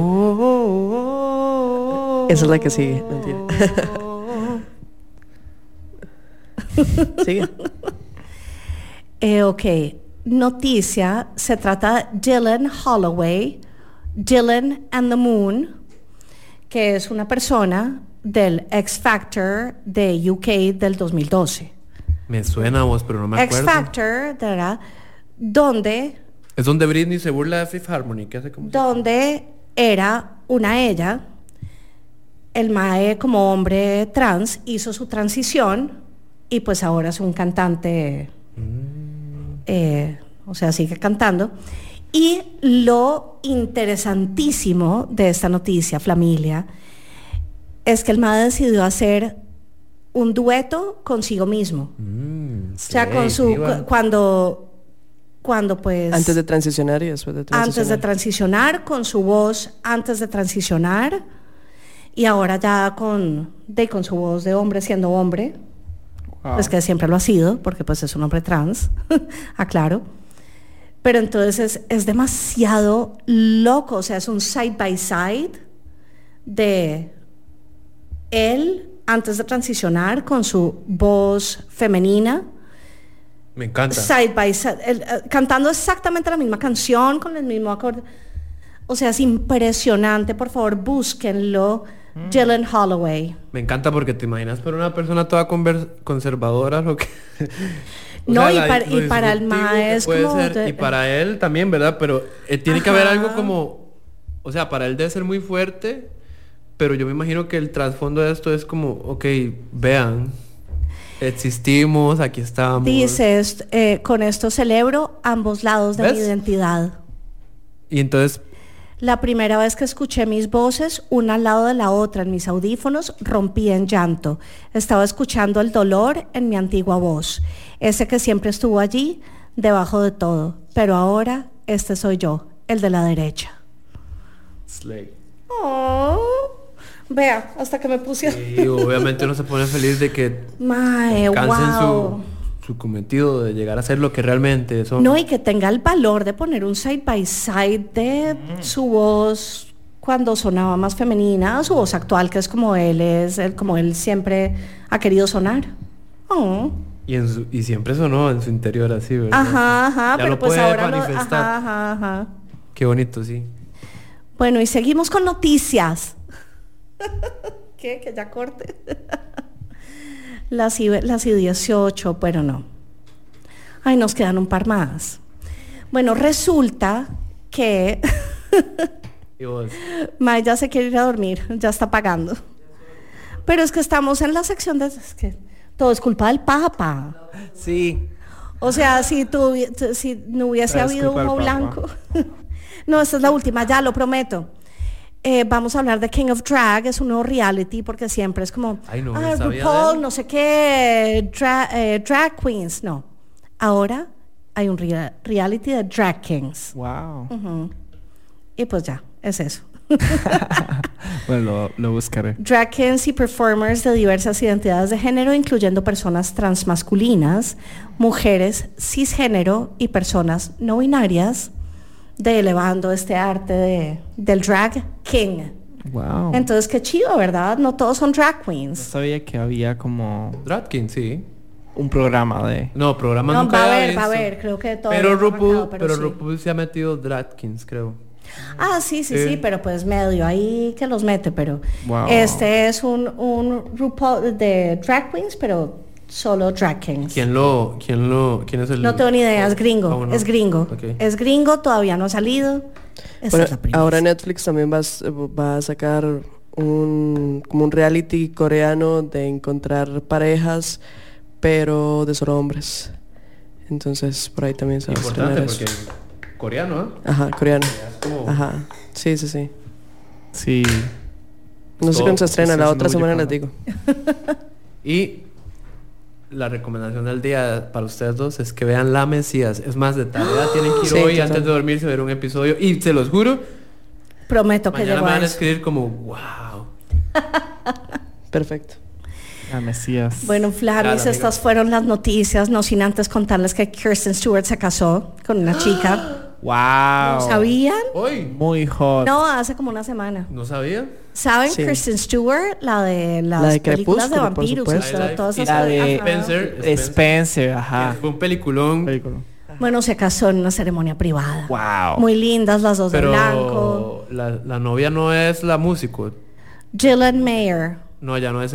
S6: Esa es la que sigue, mentira. Sigue.
S3: Ok, noticia, se trata de Dylan Holloway, Dylan and the Moon, que es una persona del X Factor de UK del 2012.
S4: Me suena a vos, pero no me
S3: X
S4: acuerdo.
S3: Factor, ¿verdad? Donde
S4: Es donde Britney se burla de Fifth Harmony, que hace como...
S3: donde era una ella, el mae como hombre trans hizo su transición y pues ahora es un cantante, o sea, sigue cantando. Y lo interesantísimo de esta noticia, Flamilia, es que el mae decidió hacer un dueto consigo mismo. O sea, con su cuando pues
S6: Antes de transicionar y después de transicionar.
S3: antes de transicionar, con su voz antes de transicionar y ahora ya con su voz de hombre siendo hombre, pues que siempre lo ha sido, porque pues es un hombre trans, aclaro. Pero entonces es demasiado loco, o sea, es un side by side de él antes de transicionar con su voz femenina.
S4: Me encanta.
S3: Side by side, cantando exactamente la misma canción con el mismo acorde. O sea, es impresionante, por favor, búsquenlo. Dylan Holloway.
S4: Me encanta porque te imaginas para una persona toda conservadora lo que... O
S3: No,
S4: sea,
S3: y para el
S4: disruptivo que
S3: maestro
S4: puede
S3: como
S4: ser,
S3: de-
S4: y para él también, ¿verdad? Pero tiene que haber
S3: Ajá.
S4: algo como... O sea, para él debe ser muy fuerte, pero yo me imagino que el trasfondo de esto es como, ok, vean, existimos, aquí estamos.
S3: Dices, con esto celebro ambos lados de mi
S4: ¿Ves?
S3: identidad.
S4: Y entonces,
S3: La primera vez que escuché mis voces, una al lado de la otra en mis audífonos, rompí en llanto. Estaba escuchando el dolor en mi antigua voz, ese que siempre estuvo allí, debajo de todo. Pero ahora, este soy yo, el de la derecha.
S4: Slay.
S3: Oh, Vea, hasta que me puse a...
S4: Y obviamente uno se pone feliz de que
S3: Mae,
S4: alcancen
S3: wow.
S4: su cometido de llegar a ser lo que realmente son.
S3: No, y que tenga el valor de poner un side by side de su voz cuando sonaba más femenina, su voz actual, que es como como él siempre ha querido sonar. Oh.
S4: Y siempre sonó en su interior así, ¿verdad?
S3: Ajá,
S4: Ya
S3: pero
S4: lo
S3: pues
S4: puede
S3: ahora
S4: manifestar.
S3: ajá.
S4: Qué bonito, sí.
S3: Bueno, y seguimos con noticias. ¿Qué? Que ya corte. Las I-18, pero no. Ay, nos quedan un par más. Bueno, resulta que
S4: Y vos,
S3: Mae ya se quiere ir a dormir, ya está pagando. Pero es que estamos en la sección de... Es que todo es culpa del Papa.
S5: Sí.
S3: O sea, si no hubiese
S5: Todo es
S3: habido
S5: culpa
S3: humo
S5: del Papa.
S3: blanco. No, esta es la última, ya lo prometo. Vamos a hablar de King of Drag, es un nuevo reality porque siempre es como,
S4: Ay, no sabía de
S3: RuPaul,
S4: él.
S3: no sé qué, drag queens, no. Ahora hay un reality de drag kings.
S5: Wow.
S3: Y pues ya, es eso.
S5: Bueno, lo buscaré.
S3: Drag kings y performers de diversas identidades de género, incluyendo personas transmasculinas, mujeres cisgénero y personas no binarias, elevando este arte del drag king.
S5: Wow.
S3: Entonces, qué chido, ¿verdad? No todos son drag
S5: No
S3: queens.
S5: sabía que había como
S4: Dratkin, sí.
S5: un programa de...
S4: No, programa
S3: No,
S4: nunca
S3: va a
S4: había
S3: haber,
S4: visto.
S3: creo que todo.
S4: Pero RuPaul,
S3: pero sí.
S4: RuPaul se ha metido Dratkins, creo.
S3: Ah, sí, pero pues medio ahí que los mete, pero
S5: Wow.
S3: este es un RuPaul de drag queens, pero solo drag kings.
S4: ¿Quién es el...?
S3: No tengo ni idea, es gringo,
S4: Ah, bueno.
S3: es gringo.
S4: Ok.
S3: Es gringo, todavía no ha salido. Esa
S6: Bueno,
S3: es la primicia.
S6: ahora Netflix también va a sacar como un reality coreano de encontrar parejas, pero de solo hombres. Entonces por ahí también se va a
S4: Importante
S6: estrenar
S4: porque
S6: eso.
S4: coreano, ¿eh?
S6: Ajá, coreano.
S4: Es como...
S6: Ajá, sí.
S5: Sí.
S6: No sé
S4: Todo-
S6: cuándo se estrena,
S5: eso
S6: la
S5: es
S6: otra
S5: muy
S6: semana
S5: lejano.
S6: les digo.
S4: Y la recomendación del día para ustedes dos es que vean La Mesías. Es más, de tarea tienen que ir
S6: Sí,
S4: hoy
S6: total.
S4: antes de dormirse a ver un episodio. Y se los juro,
S3: Prometo que
S4: mañana
S3: llego
S4: me
S3: a
S4: van a
S3: eso.
S4: escribir como, wow.
S6: Perfecto.
S5: La Mesías.
S3: Bueno, Flamis,
S4: Claro, amiga.
S3: estas fueron las noticias, no sin antes contarles que Kirsten Stewart se casó con una chica.
S5: Wow.
S3: ¿No sabían?
S4: Hoy.
S5: Muy hot.
S3: No, hace como una semana.
S4: ¿No sabía?
S3: ¿Saben?
S6: Sí.
S3: Kristen Stewart, la de las
S6: La de
S3: películas de
S6: Crepúsculo, por
S3: vampiros,
S6: supuesto.
S3: o sea, todas
S4: Y
S3: esas
S5: la de
S3: ajá.
S4: Spencer.
S5: Spencer, ajá.
S4: Fue un peliculón.
S5: Película.
S3: Bueno, se casó en una ceremonia privada.
S5: Wow.
S3: Muy lindas las dos de blanco.
S4: Pero la novia no es la músico.
S3: Gillian Mayer.
S4: No, ya no es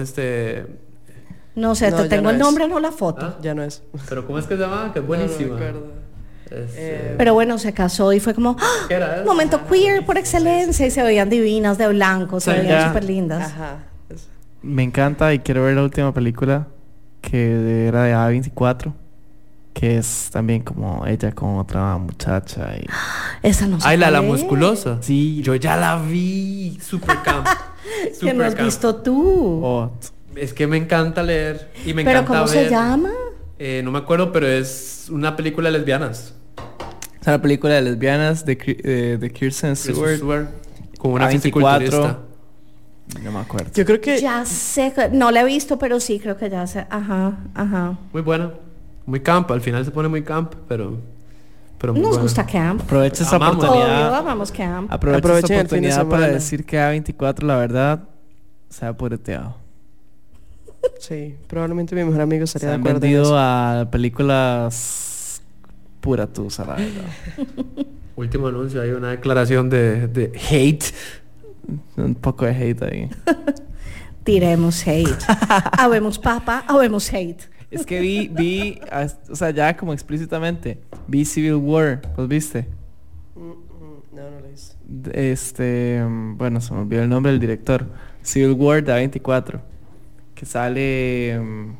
S3: No sé,
S6: No,
S3: te
S6: ya
S3: tengo
S6: no
S3: el
S6: es.
S3: nombre, no la foto.
S4: ¿Ah?
S6: Ya no es.
S4: Pero ¿cómo es que se llama? Que es buenísima.
S6: No me acuerdo.
S3: Pero bueno, se casó y fue como ¡ah!
S4: ¿Qué era eso?
S3: Momento queer por excelencia y se veían divinas de blanco, se
S5: O sea,
S3: veían
S5: ya-
S3: súper lindas.
S6: Ajá. eso.
S5: Me encanta y quiero ver la última película que era de A24, que es también como ella con otra muchacha y
S3: Esa no sé
S4: Ay, la
S3: cuál es.
S4: musculosa.
S5: sí,
S4: Yo ya la vi. Super camp.
S3: Que no has
S4: camp.
S3: visto tú.
S5: hot.
S4: Es que me encanta leer y me
S3: ¿Pero
S4: encanta
S3: cómo
S4: ver.
S3: se llama?
S4: No me acuerdo, pero es una película de lesbianas.
S5: Es una película de lesbianas de Kirsten Stewart.
S4: Con una
S5: A24.
S4: fisiculturista.
S5: No me acuerdo.
S6: Yo creo que
S3: Ya sé, no la he visto, pero sí creo que ya sé. Ajá.
S4: Muy buena. Muy camp. Al final se pone muy camp, pero muy
S3: Nos
S4: buena.
S3: gusta Camp.
S5: Aprovecha esta
S4: Amamos.
S3: Obvio,
S5: oportunidad.
S3: amamos Camp.
S5: Aprovecha esta
S6: Aprovechen el fin de
S5: oportunidad para
S6: semana.
S5: decir que A24, la verdad, se ha pureteado.
S6: sí, probablemente mi mejor amigo
S5: Se
S6: estaría de
S5: han
S6: acuerdo en
S5: vendido
S6: eso.
S5: a películas pura tusa, la verdad.
S4: Último anuncio. Hay una declaración de hate.
S5: Un poco de hate ahí.
S3: Tiremos hate. Habemos papa, habemos hate.
S5: Es que vi, o sea, ya como explícitamente, vi Civil War, ¿los viste?
S6: No lo hice.
S5: Bueno, se me olvidó el nombre del director. Civil War de A24. Que sale...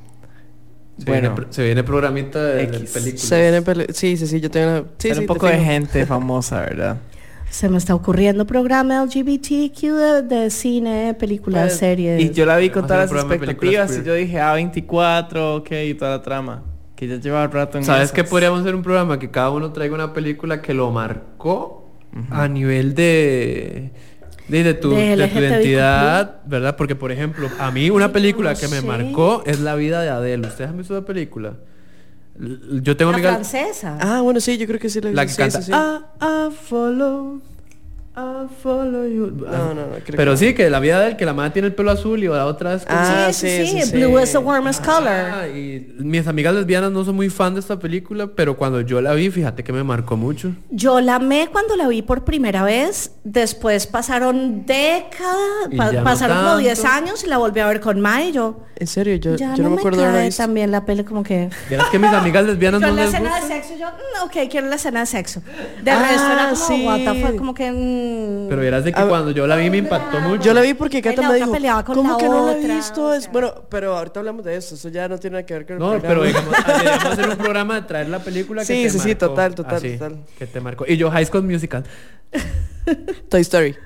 S4: Se viene programita de
S5: X.
S4: películas.
S6: Se viene sí, yo tengo una... Sí,
S5: sale
S6: sí,
S5: un poco
S6: te
S5: de
S6: fijo.
S5: gente famosa, ¿verdad?
S3: Se me está ocurriendo programa LGBTQ de cine, películas,
S6: Pues,
S3: series.
S5: Y yo la vi con
S4: Vamos a
S5: todas
S4: hacer un
S5: las
S4: programa de películas
S5: expectativas y yo dije, A24, ok, y toda la trama. Que ya lleva rato en
S4: ¿Sabes qué?
S5: esas.
S4: Podríamos hacer un programa que cada uno traiga una película que lo marcó a nivel de De tu identidad, ¿verdad? Porque, por ejemplo, a mí una película que me marcó es La vida de Adele. ¿Ustedes han visto esa película? Yo tengo
S3: La
S4: amigas...
S3: francesa.
S6: Ah, bueno, sí, yo creo que sí
S4: La que
S6: sí,
S4: canta
S6: sí, sí.
S4: I follow you.
S6: No, creo
S4: Pero
S6: que
S4: sí, que la vida de él, que la madre tiene el pelo azul y la otra es como...
S3: Sí. Blue is the warmest color.
S4: Y mis amigas lesbianas no son muy fan de esta película, pero cuando yo la vi, fíjate que me marcó mucho.
S3: Yo la amé cuando la vi por primera vez. Después pasaron décadas,
S4: Y ya no
S3: pasaron como
S4: tanto.
S3: 10 años y la volví a ver con Mae y yo.
S6: En serio, yo
S3: Ya
S6: no me acuerdo de haberla
S3: cae
S6: visto.
S3: también la peli como que...
S4: Vieras que mis amigas lesbianas
S3: Yo
S4: no
S3: en la
S4: les
S3: escena
S4: gusta.
S3: de sexo, yo, ok, quiero la escena de sexo. De resto era como,
S6: sí.
S3: what the fuck, como que...
S4: Pero vieras de que cuando yo la vi me impactó mucho.
S6: Yo la vi porque
S3: Ay,
S6: Cata
S3: la
S6: me
S3: otra
S6: dijo,
S3: peleaba con
S6: ¿cómo
S3: la
S6: que no la he
S3: otra?
S6: visto?
S3: O
S6: Es,
S3: sea.
S6: bueno, pero ahorita hablamos de eso. Eso ya no tiene nada que ver con el
S4: No,
S6: programa.
S4: pero deberíamos hacer un programa de traer la película que
S6: Sí,
S4: te
S6: sí, sí,
S4: marcó.
S6: total,
S4: Así,
S6: total.
S4: que te marcó. Y yo, High School Musical.
S6: Toy Story.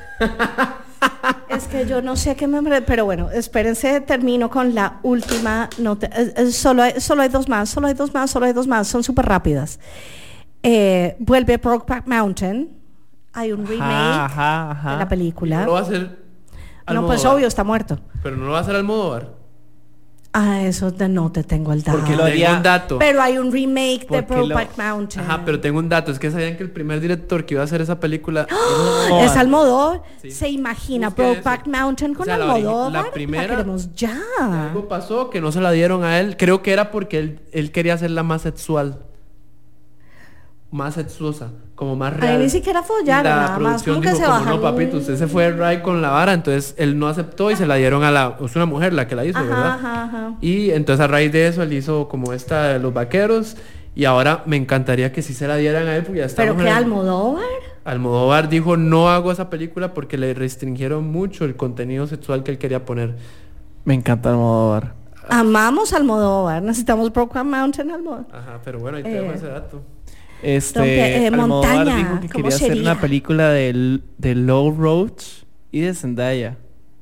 S3: Es que yo no sé qué me... Pero bueno, espérense, termino con la última nota. Solo hay dos más. Son súper rápidas. Vuelve Brokeback Mountain. Hay un remake de la película.
S4: No lo va a hacer
S3: No,
S4: Almodóvar.
S3: pues obvio, está muerto.
S4: Pero no lo va a hacer Almodóvar.
S3: Eso no te tengo el dato.
S5: Porque lo
S4: Tengo
S5: haría...
S4: un dato.
S3: Pero hay un remake de
S5: Porque lo-
S3: Brokeback Mountain.
S4: Ajá, pero tengo un dato. Es que sabían que el primer director que iba a hacer esa película...
S3: Es Almodóvar.
S4: Sí.
S3: Se imagina
S4: Busque
S3: Brokeback
S4: eso.
S3: Mountain con
S4: O sea,
S3: Almodóvar.
S4: la primera-
S3: queremos ya.
S4: Algo pasó que no se la dieron a él. Creo que era porque él quería hacerla más sexual. Más sexuosa. Como más real.
S3: Ahí ni siquiera follaron,
S4: Y la
S3: nada más
S4: producción
S3: como que
S4: dijo,
S3: se
S4: como
S3: bajan
S4: no, papito, usted se fue right con la vara. Entonces él no aceptó y se la dieron a la... Es una mujer la que la hizo, ¿verdad?
S3: Ajá.
S4: Y entonces a raíz de eso él hizo como esta de Los Vaqueros. Y ahora me encantaría que sí se la dieran a él porque ya estamos
S3: Pero que
S4: en-
S3: Almodóvar.
S4: Almodóvar dijo no hago esa película porque le restringieron mucho el contenido sexual que él quería poner.
S5: Me encanta Almodóvar.
S3: Amamos Almodóvar. Necesitamos Brokeback Mountain Almodóvar.
S4: Ajá, pero bueno, ahí te dejo ese dato.
S5: Almodóvar
S3: montaña,
S5: dijo que
S3: ¿cómo
S5: quería hacer
S3: sería?
S5: una película de Low Roach y de Zendaya.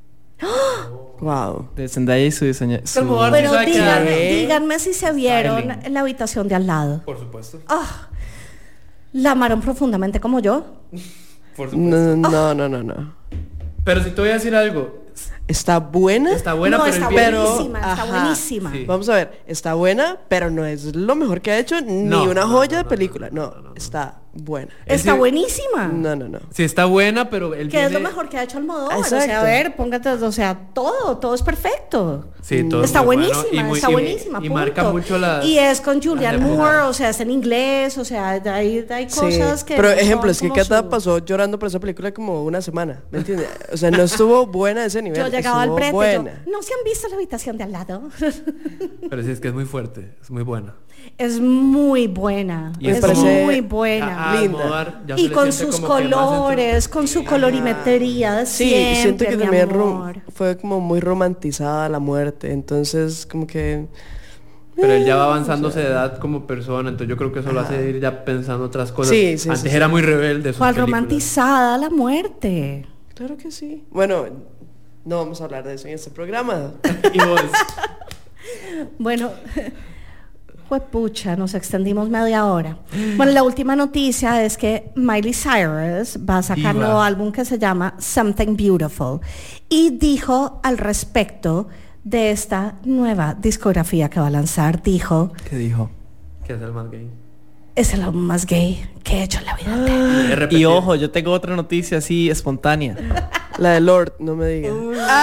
S6: Wow.
S5: De Zendaya y su diseño.
S4: Almodóvar sí
S3: Pero
S4: sabe que-
S3: díganme si se vieron
S5: Styling.
S3: en la habitación de al lado.
S4: Por supuesto.
S3: La amaron profundamente como yo.
S4: Por supuesto.
S6: No.
S4: Pero si te voy a decir algo,
S6: ¿Está buena?
S4: está buena,
S3: no,
S4: pero
S3: está
S4: él viene-
S3: buenísima, está
S6: Ajá.
S3: buenísima.
S4: Sí.
S6: Vamos a ver, está buena, pero no es lo mejor que ha hecho ni
S4: No,
S6: una
S4: no,
S6: joya
S4: no,
S6: de película. No, está buena.
S3: Está
S4: sí-
S3: buenísima.
S6: No.
S4: Sí, está buena, pero él
S3: Que es lo
S4: viene-
S3: mejor que ha hecho Almodóvar. O
S6: Exacto.
S3: sea, a ver, póngate, o sea, todo es perfecto.
S4: Sí, todo es
S3: Está
S4: muy bueno
S3: buenísima,
S4: y muy-
S3: está
S4: y-
S3: buenísima.
S4: y
S3: punto.
S4: marca mucho las...
S3: Y es con Julianne
S4: las
S3: Moore,
S4: épocas.
S3: o sea, es en inglés, o sea, hay
S6: Sí,
S3: cosas que...
S6: pero
S3: no son
S6: ejemplo, es que
S3: como
S6: Cata
S3: su-
S6: pasó llorando por esa película como una semana, ¿me entiendes? O sea, no estuvo buena a ese nivel.
S3: Yo llegaba al
S6: estuvo
S3: brete,
S6: buena.
S3: ¿no se han visto la habitación de al lado?
S4: Pero sí, es que es muy fuerte, es muy buena.
S3: Es muy buena,
S4: Y
S3: es
S6: parece-
S3: muy buena.
S4: A
S6: linda.
S4: Almodóvar ya se
S3: Y
S4: le
S3: con
S4: siente
S3: sus
S4: como que más
S3: colores, con su colorimetría de
S6: Sí,
S3: siempre,
S6: siento que
S3: mi
S6: también
S3: amor.
S6: fue como muy romantizada la muerte, entonces como que...
S4: Pero él ya va avanzándose de edad como persona, entonces yo creo que eso lo hace ir ya pensando otras cosas.
S6: Sí, sí,
S4: Antes
S6: sí,
S4: era
S6: sí.
S4: muy rebelde. sus
S3: ¿Cuál
S4: películas.
S3: romantizada la muerte?
S6: Claro que sí. Bueno, no vamos a hablar de eso en este programa.
S4: Y vos,
S3: Bueno, juepucha, nos extendimos media hora. Bueno, la última noticia es que Miley Cyrus va a sacar un
S4: Diva.
S3: nuevo álbum que se llama Something Beautiful. Y dijo al respecto de esta nueva discografía que va a lanzar, dijo,
S5: ¿Qué dijo?
S4: que es el más gay.
S3: es el álbum más gay que he hecho en la vida entera.
S4: He repetido.
S5: Y ojo, yo tengo otra noticia así espontánea.
S6: La de Lord, no me digas.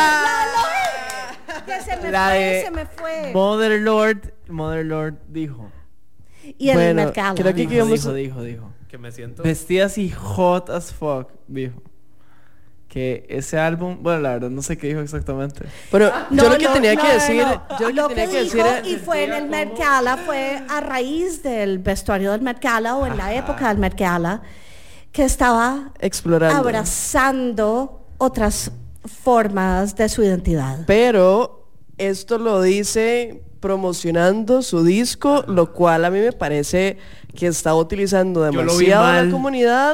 S3: Que se me
S5: La
S3: fue,
S5: de
S3: se me fue.
S5: Mother Lord dijo.
S3: Y el
S6: Bueno,
S3: Met Gala.
S6: creo que
S5: Dijo,
S6: vamos a-
S5: dijo.
S4: Que me siento...
S5: Vestida así hot as fuck, dijo. Que ese álbum, bueno, la verdad no sé qué dijo exactamente.
S6: Bueno,
S3: No,
S6: yo lo que
S3: no,
S6: tenía
S3: no,
S6: que
S3: no,
S6: decir,
S3: no.
S6: yo
S3: Lo
S6: lo que tenía que
S3: dijo
S6: decir era-
S3: y fue en el Met Gala, fue a raíz del vestuario del Met Gala o en la época del Met Gala, que estaba
S6: explorando.
S3: abrazando otras formas de su identidad.
S6: Pero esto lo dice promocionando su disco, lo cual a mí me parece que está utilizando
S4: lo vi
S6: demasiado a
S4: mal.
S6: la comunidad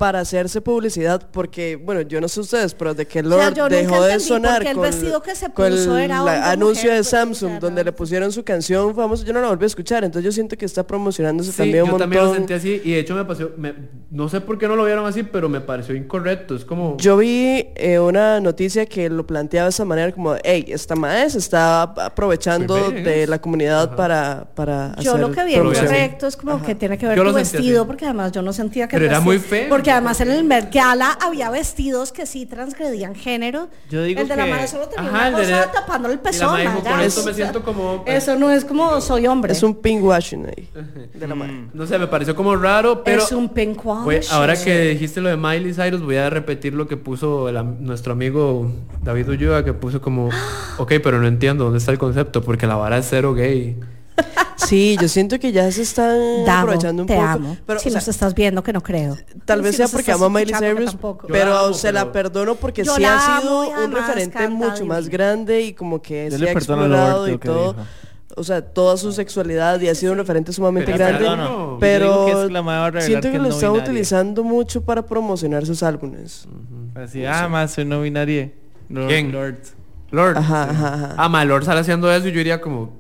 S6: para hacerse publicidad, porque, bueno, yo no sé ustedes, pero de que
S3: O sea,
S6: Lord
S3: yo nunca
S6: dejó de
S3: entendí
S6: sonar
S3: por qué el
S6: con,
S3: vestido que se
S6: con
S3: puso era
S6: el
S3: hombre o
S6: anuncio
S3: mujer,
S6: de
S3: pues, o
S6: Samsung,
S3: sea,
S6: donde
S3: no.
S6: le pusieron su canción famosa, yo no la volví a escuchar, entonces yo siento que está promocionándose
S4: Sí,
S6: también un
S4: yo
S6: montón.
S4: también lo sentí así y de hecho me pareció, no sé por qué no lo vieron así, pero me pareció incorrecto. Es como...
S6: Yo vi una noticia que lo planteaba de esa manera como, hey, esta mae se está aprovechando
S4: Pues ven,
S6: de
S4: es-
S6: la comunidad
S4: Ajá.
S6: para
S3: Yo
S6: hacer
S3: lo que vi
S6: promoción.
S3: correcto es como que tiene que ver
S4: Yo
S3: tu
S4: lo sentí
S3: vestido,
S4: así.
S3: porque además yo no sentía que
S4: Pero
S3: el
S4: era
S3: vestido-
S4: muy feo.
S3: Porque además en el Met Gala había vestidos que sí transgredían género.
S5: Yo digo
S3: el de la
S5: que-
S3: madre solo tenía
S4: Ajá,
S3: una
S4: el de
S3: cosa
S4: la-
S3: tapándole el
S4: y la
S3: pezón.
S4: mae dijo,
S3: ma,
S4: por
S3: ya.
S4: eso me siento como...
S3: Eso no es como soy hombre.
S6: Es un pinkwashing ahí de la mae.
S4: No sé, me pareció como raro, pero...
S3: Es un pinkwash.
S4: Güey, ahora que dijiste lo de Miley Cyrus, voy a repetir lo que puso nuestro amigo David Ulloa, que puso como, ok, pero no entiendo dónde está el concepto, porque la vara es cero gay.
S6: Sí, yo siento que ya se están
S3: Davo,
S6: aprovechando un
S3: te
S6: poco.
S3: amo.
S6: Pero,
S3: Si
S6: o sea,
S3: nos estás viendo, que no creo.
S6: tal vez
S3: Si
S6: sea
S3: nos
S6: porque
S3: estás
S6: amo a Miley
S3: escuchando, que
S6: Cyrus,
S3: tampoco.
S4: Yo
S6: pero
S4: la amo,
S6: se la
S4: pero-
S6: perdono porque
S3: Yo
S6: sí
S3: la
S6: ha
S3: amo
S6: sido
S3: y
S6: un
S3: además
S6: referente
S3: canta
S6: mucho más
S3: divino.
S6: grande y como que
S5: Yo
S6: se
S5: le
S6: ha
S5: perdono a
S6: explorado
S5: Lord
S6: y
S5: lo que
S6: todo.
S5: dijo.
S6: O sea, toda su sexualidad y ha sido un referente sumamente
S4: Pero
S6: grande.
S4: perdono.
S6: Pero
S5: Yo digo que es que la mae va a revelar
S6: siento
S5: que
S6: que
S5: es
S6: lo
S5: no
S6: están
S5: binaria.
S6: utilizando mucho para promocionar sus álbumes.
S5: Así, más soy no binaria. Lord,
S4: ¿Quién?
S5: Lord.
S4: Lord.
S6: Ajá, ajá, ajá.
S4: Ah, ma, Lord sale haciendo eso y yo diría como,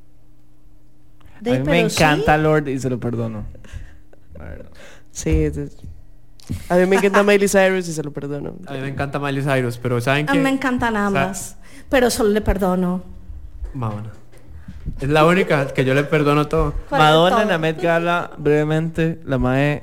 S3: De-
S5: A mí me
S3: pero sí.
S5: encanta Lord y se lo perdono. La verdad.
S6: Sí, a mí me encanta Miley Cyrus y se lo perdono.
S4: a mí me encanta Miley Cyrus, pero ¿saben
S3: A
S4: qué?
S3: mí me encantan ambas. Pero solo le perdono.
S4: Mamona. Es la única que yo le perdono todo.
S3: ¿Cuál de
S5: Madonna en
S3: todo?
S5: la Met Gala, brevemente, la mae...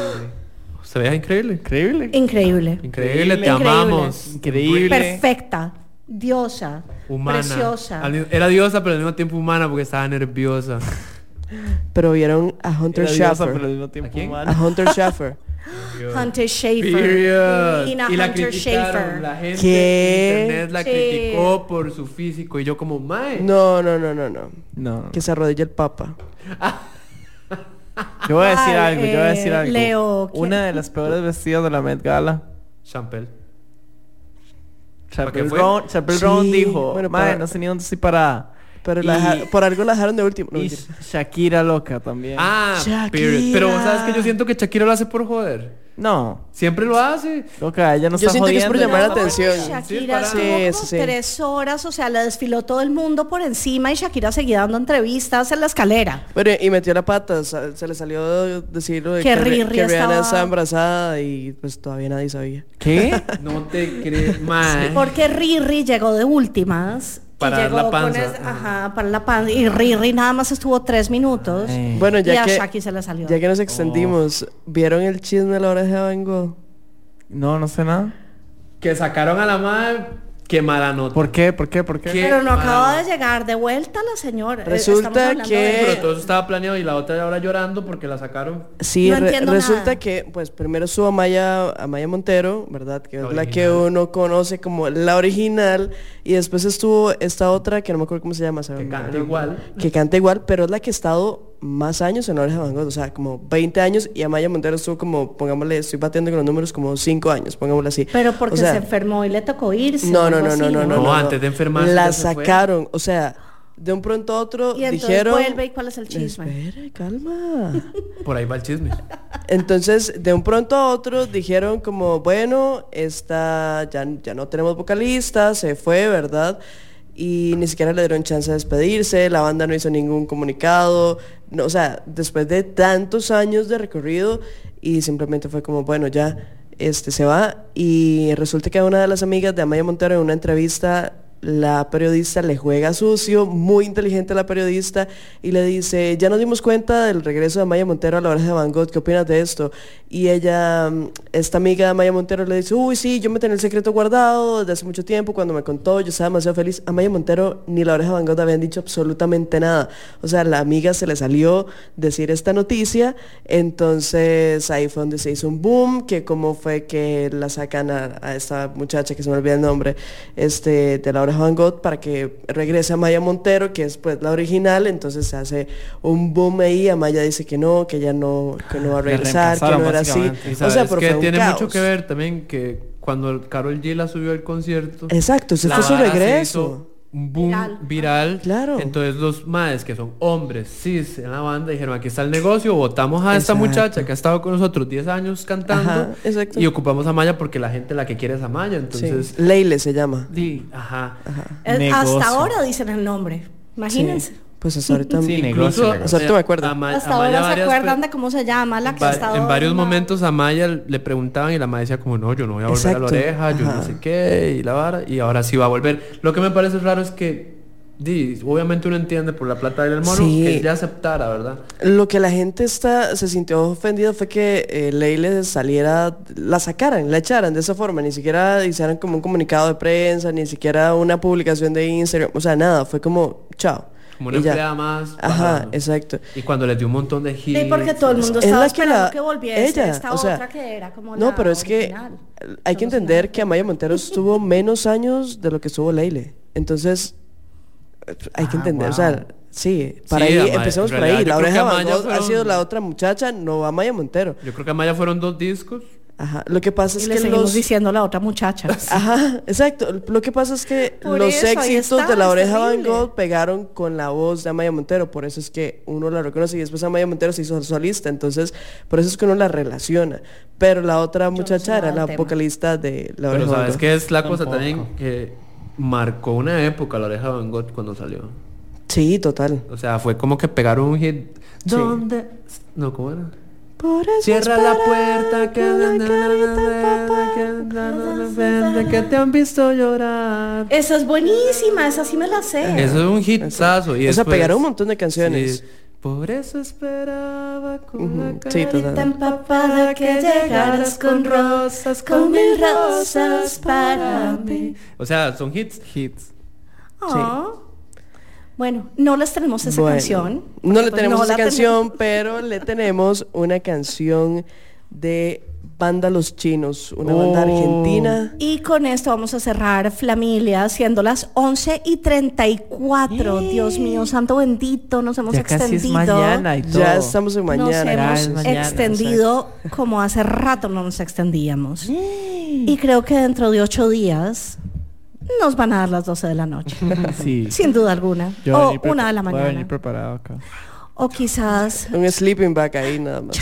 S4: Se veía increíble.
S5: Increíble.
S3: Increíble.
S4: Increíble, te
S3: Increíble.
S4: amamos.
S5: Increíble.
S3: Perfecta. Diosa.
S4: Humana.
S3: Preciosa.
S4: Era diosa, pero al mismo tiempo humana porque estaba nerviosa.
S6: Pero vieron a Hunter
S5: Era diosa,
S6: Schaffer.
S5: pero al mismo tiempo
S4: ¿A quién?
S5: humana.
S6: A Hunter Schaffer.
S3: Hunter Schafer.
S4: Period.
S3: Divina
S4: Y la
S3: Hunter
S4: criticaron.
S3: Schafer.
S4: La gente
S6: ¿Qué?
S4: en internet la
S3: Sí.
S4: criticó por su físico y yo como, mae.
S6: No.
S5: No.
S6: Que se arrodille el papa.
S5: Yo voy a decir
S3: Ay,
S5: algo, yo voy a decir algo.
S3: Leo, ¿quién?
S5: Una de las peores vestidas de la Met Gala.
S4: Champel.
S5: Chappelle
S4: qué fue?
S5: Brown
S6: Sí,
S5: dijo,
S6: bueno,
S5: mae,
S6: para-
S5: no sé ni dónde estoy parada.
S6: Pero
S5: Y-
S6: por algo la dejaron de último. No,
S5: Y
S6: mentira.
S5: Shakira loca también.
S4: Ah,
S6: Shakira.
S4: period. Pero ¿sabes que yo siento que Shakira lo hace por joder?
S5: No,
S4: Siempre lo hace.
S5: loca, ella no
S6: Yo
S5: está
S6: siento que es por
S5: jodiendo.
S6: llamar la
S3: No,
S6: atención.
S3: Shakira
S4: Sí,
S3: estuvo
S6: sí,
S3: como
S6: sí.
S3: 3 horas, o sea, le desfiló todo el mundo por encima y Shakira seguía dando entrevistas en la escalera.
S6: Bueno, y metió la pata, se le salió decirlo de
S3: Que
S6: que,
S3: Riri
S6: que Rihanna
S3: estaba-
S6: estaba embarazada y pues todavía nadie sabía.
S5: ¿Qué?
S4: No te crees, mae.
S3: Porque Riri llegó de últimas. y
S4: Para dar
S3: llegó
S4: la
S3: con
S4: panza.
S3: Ajá, para la panza. Y Riri nada más estuvo 3 minutos.
S6: Bueno,
S3: y
S6: ya
S3: a
S6: que,
S3: Shaki se le salió.
S6: ya que nos extendimos, ¿vieron el chisme de la oreja de Van Gogh?
S5: No, no sé nada.
S4: Que sacaron a la madre, qué mala nota.
S5: ¿Por qué? ¿Por qué? ¿Por qué?
S4: ¿Qué?
S3: Pero no acaba
S4: Mala.
S3: de llegar de vuelta la señora.
S6: Resulta
S3: Estamos hablando
S6: que-
S3: de-
S4: Pero todo eso estaba planeado y la otra ahora llorando porque la sacaron.
S6: Sí,
S3: No entiendo
S6: resulta
S3: nada.
S6: que, pues primero estuvo Amaya Montero, ¿verdad? Que
S4: La
S6: es la que
S4: original.
S6: uno conoce como la original. Y después estuvo esta otra, que no me acuerdo cómo se llama. ¿saben?
S4: Que canta igual.
S6: Que canta igual, pero es la que ha estado más años en la oreja de Van Gogh. O sea, como 20 años. Y Amaya Montero estuvo como, pongámosle, estoy batiendo con los números, como 5 años, pongámosle así.
S3: Pero porque
S6: O sea,
S3: se enfermó y le tocó irse.
S6: No,
S3: o
S6: no,
S3: algo
S6: no,
S3: así,
S6: no, no, no,
S4: No, antes de enfermarse
S6: La
S4: ya se fue.
S6: sacaron, o sea, de un pronto a otro
S3: Y entonces
S6: dijeron...
S3: vuelve y ¿cuál es el chisme?
S6: Espere, calma.
S4: Por ahí va el chisme.
S6: Entonces, de un pronto a otro dijeron como, bueno, ya no tenemos vocalista, se fue, ¿verdad? Y ni siquiera le dieron chance de despedirse, la banda no hizo ningún comunicado, no, o sea, después de tantos años de recorrido y simplemente fue como, bueno, ya, se va. Y resulta que a una de las amigas de Amaya Montero en una entrevista, la periodista le juega sucio, muy inteligente la periodista, y le dice, ya nos dimos cuenta del regreso de Amaya Montero a la oreja de Van Gogh, ¿qué opinas de esto? Y ella, esta amiga de Amaya Montero le dice, uy, sí, yo me tenía el secreto guardado desde hace mucho tiempo, cuando me contó, yo estaba demasiado feliz. Amaya Montero ni la oreja de Van Gogh habían dicho absolutamente nada. O sea, la amiga se le salió decir esta noticia, entonces ahí fue donde se hizo un boom, que cómo fue que la sacan a esta muchacha, que se me olvida el nombre, de la oreja de Van Gogh, para que regrese a Amaya Montero, que es pues la original. Entonces se hace un boom ahí. Amaya dice que no, que ella no va a regresar, que no era así.
S5: básicamente.
S4: Y
S6: O
S4: sabes
S6: sea, pero
S4: que
S6: fue un
S4: tiene
S6: caos.
S4: mucho que ver también que cuando Karol G la subió al concierto.
S6: Exacto, ese
S4: la
S6: fue su
S4: vara se
S6: regreso.
S4: hizo un boom viral.
S6: Claro.
S4: Entonces los maes que son hombres cis en la banda dijeron, aquí está el negocio, votamos a esta muchacha que ha estado con nosotros 10 años cantando.
S6: Ajá, exacto.
S4: Y ocupamos a Maya porque la gente la que quiere es a Maya. Entonces,
S6: sí. Leile se llama.
S4: Ajá.
S3: Hasta ahora dicen el nombre. Imagínense.
S6: Sí. Pues hasta ahorita
S5: Sí,
S6: incluso, hasta ahorita me acuerdo.
S3: Hasta ahora se acuerdan de cómo se llama la que ha estado.
S4: En varios momentos a Maya le preguntaban y la Maya decía como, no, yo no voy a volver a la oreja, yo no sé qué, y la vara, y ahora sí va a volver. Lo que me parece raro es que obviamente uno entiende por la plata del mono que ya aceptara, ¿verdad?
S6: Lo que la gente se sintió ofendido fue que Leile saliera, la sacaran, la echaran de esa forma, ni siquiera hicieran como un comunicado de prensa, ni siquiera una publicación de Instagram, o sea, nada, fue como, chao.
S4: Como una empleada más.
S6: Ajá, exacto.
S4: Y cuando les dio un montón de hits.
S3: Sí, porque todo el mundo estaba esperando que volviese esta otra que era como la
S6: pero es
S3: original.
S6: Que hay que entender que Amaya Montero estuvo menos años de lo que estuvo Leile. Entonces, hay que entender, o sea, sí, para ahí, empecemos por ahí. La Oreja Van Gogh ha sido la otra muchacha, no Amaya Montero.
S4: Yo creo que Amaya fueron 2 discos.
S6: Ajá, lo que pasa es que
S3: seguimos diciendo la otra muchacha.
S6: Ajá, exacto. Lo que pasa es que los éxitos de La Oreja Van Gogh pegaron con la voz de Amaya Montero, por eso es que uno la reconoce y después Amaya Montero se hizo solista, entonces por eso es que uno la relaciona. Pero la otra muchacha era la vocalista de La Oreja Van Gogh.
S4: Pero sabes que es la cosa también que marcó una época La Oreja Van Gogh cuando salió.
S6: Sí, total.
S4: O sea, fue como que pegaron un hit.
S6: Sí.
S4: ¿Dónde? No, ¿cómo era?
S6: Cierra
S4: la puerta que te han visto llorar.
S3: Esa es buenísima, esa sí me la sé.
S4: Eso es un hitazo.
S6: O sea, pegaron un montón de canciones.
S4: Sí. Por eso esperaba con la
S3: carita empapada que llegaras con rosas, con 1000 rosas para mí.
S4: O sea, son hits.
S3: Oh. Bueno, no les tenemos esa canción.
S6: No le tenemos esa canción, pero le tenemos una canción de Banda Los Chinos, una banda argentina.
S3: Y con esto vamos a cerrar Flamilia, siendo las 11:34. Dios mío, santo bendito, nos hemos extendido.
S5: Casi es mañana y todo.
S6: Ya estamos en mañana.
S3: Nos hemos extendido como hace rato no nos extendíamos. Y creo que dentro de 8 días nos van a dar las 12 de la noche.
S5: Sí.
S3: Sin duda alguna. O 1 de la mañana.
S5: Voy a venir preparado acá.
S3: O quizás
S6: un sleeping bag ahí nada más.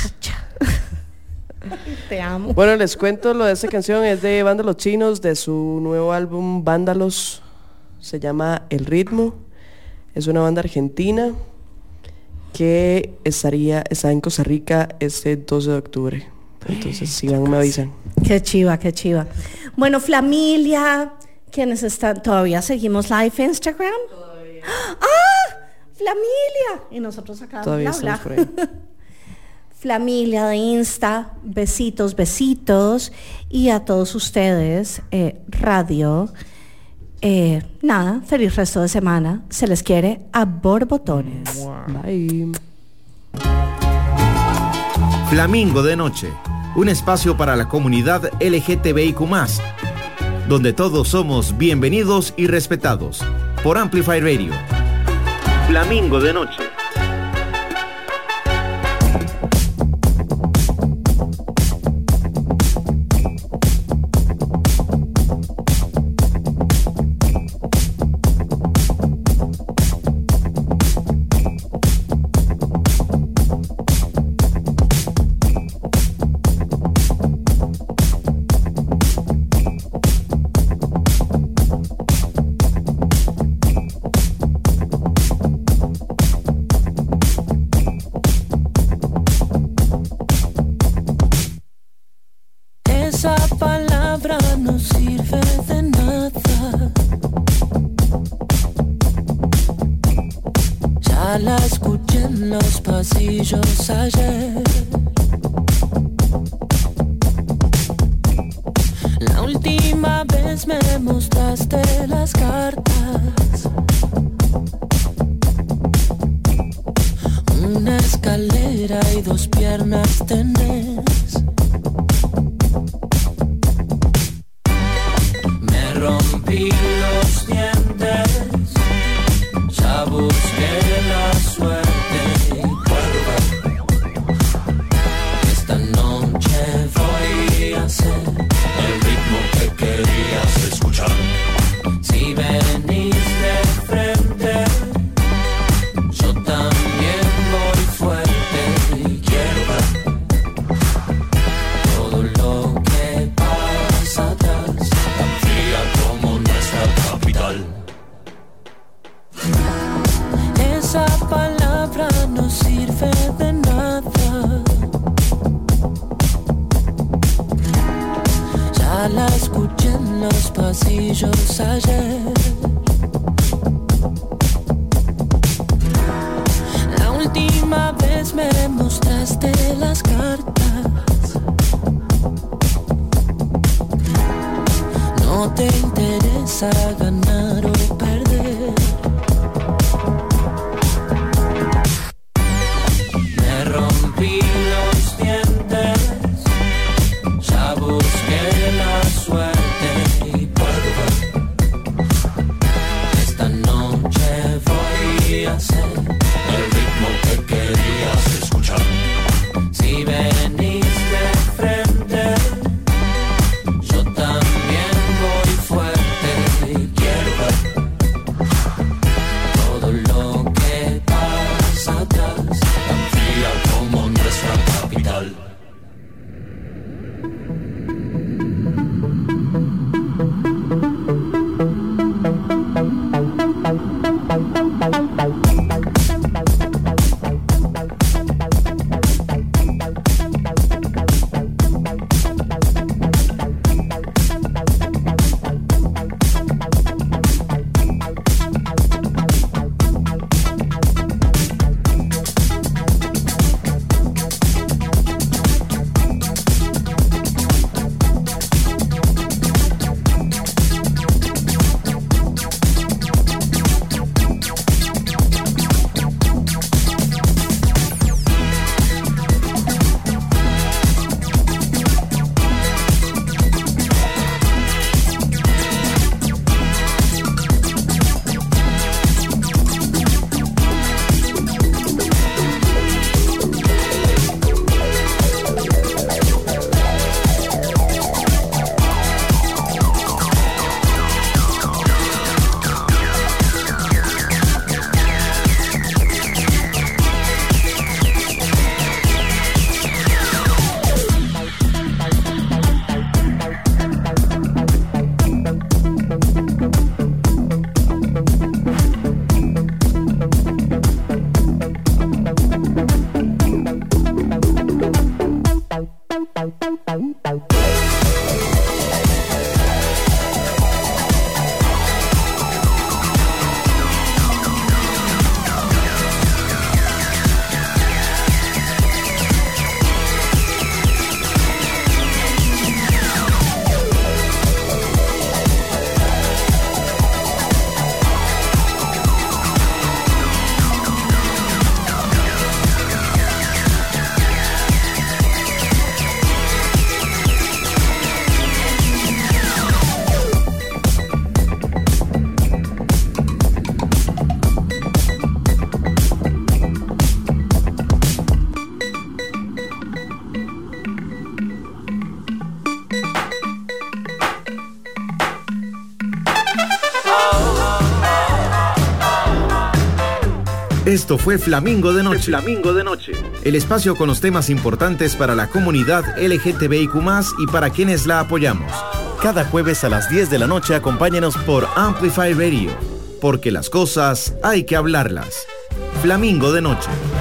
S3: Te amo.
S6: Bueno, les cuento lo de esta canción. Es de Banda Los Chinos, de su nuevo álbum Vándalos. Se llama El Ritmo. Es una banda argentina que está en Costa Rica este 12 de octubre. Entonces, si van, me avisan.
S3: Qué chiva, qué chiva. Bueno, Flamilia, ¿quiénes están? ¿Todavía seguimos live en Instagram?
S6: Todavía.
S3: ¡Ah! Flamilia. Y nosotros acá.
S6: Todavía estamos por ahí.
S3: Flamilia de Insta, besitos, besitos. Y a todos ustedes, radio, nada, feliz resto de semana. Se les quiere a borbotones.
S6: Wow. Bye.
S1: Flamingo de Noche, un espacio para la comunidad LGTBIQ+, donde todos somos bienvenidos y respetados. Por Amplify Radio. Flamingo de Noche.
S9: La escuché en los pasillos ayer. La última vez me mostraste las cartas. Una escalera y 2 piernas tenés. Me rompí los dientes, ya busqué la suerte. Esta noche voy a hacer el ritmo que querías escuchar. Si venís de esa palabra no sirve de nada. Ya la escuché en los pasillos ayer. La última vez me mostraste las cartas. No te interesa ganar o perder. Me rompí los dientes, ya busqué la suerte y puedo ver. Esta noche voy a hacer el ritmo que querías escuchar. Si venís de frente, yo también voy fuerte y quiero ver todo lo que pasa atrás, tan fría como nuestra capital.
S1: Esto fue Flamingo de Noche. Flamingo de Noche. El espacio con los temas importantes para la comunidad LGTBIQ+, y para quienes la apoyamos. Cada jueves a las 10 de la noche acompáñenos por Amplify Radio, porque las cosas hay que hablarlas. Flamingo de Noche.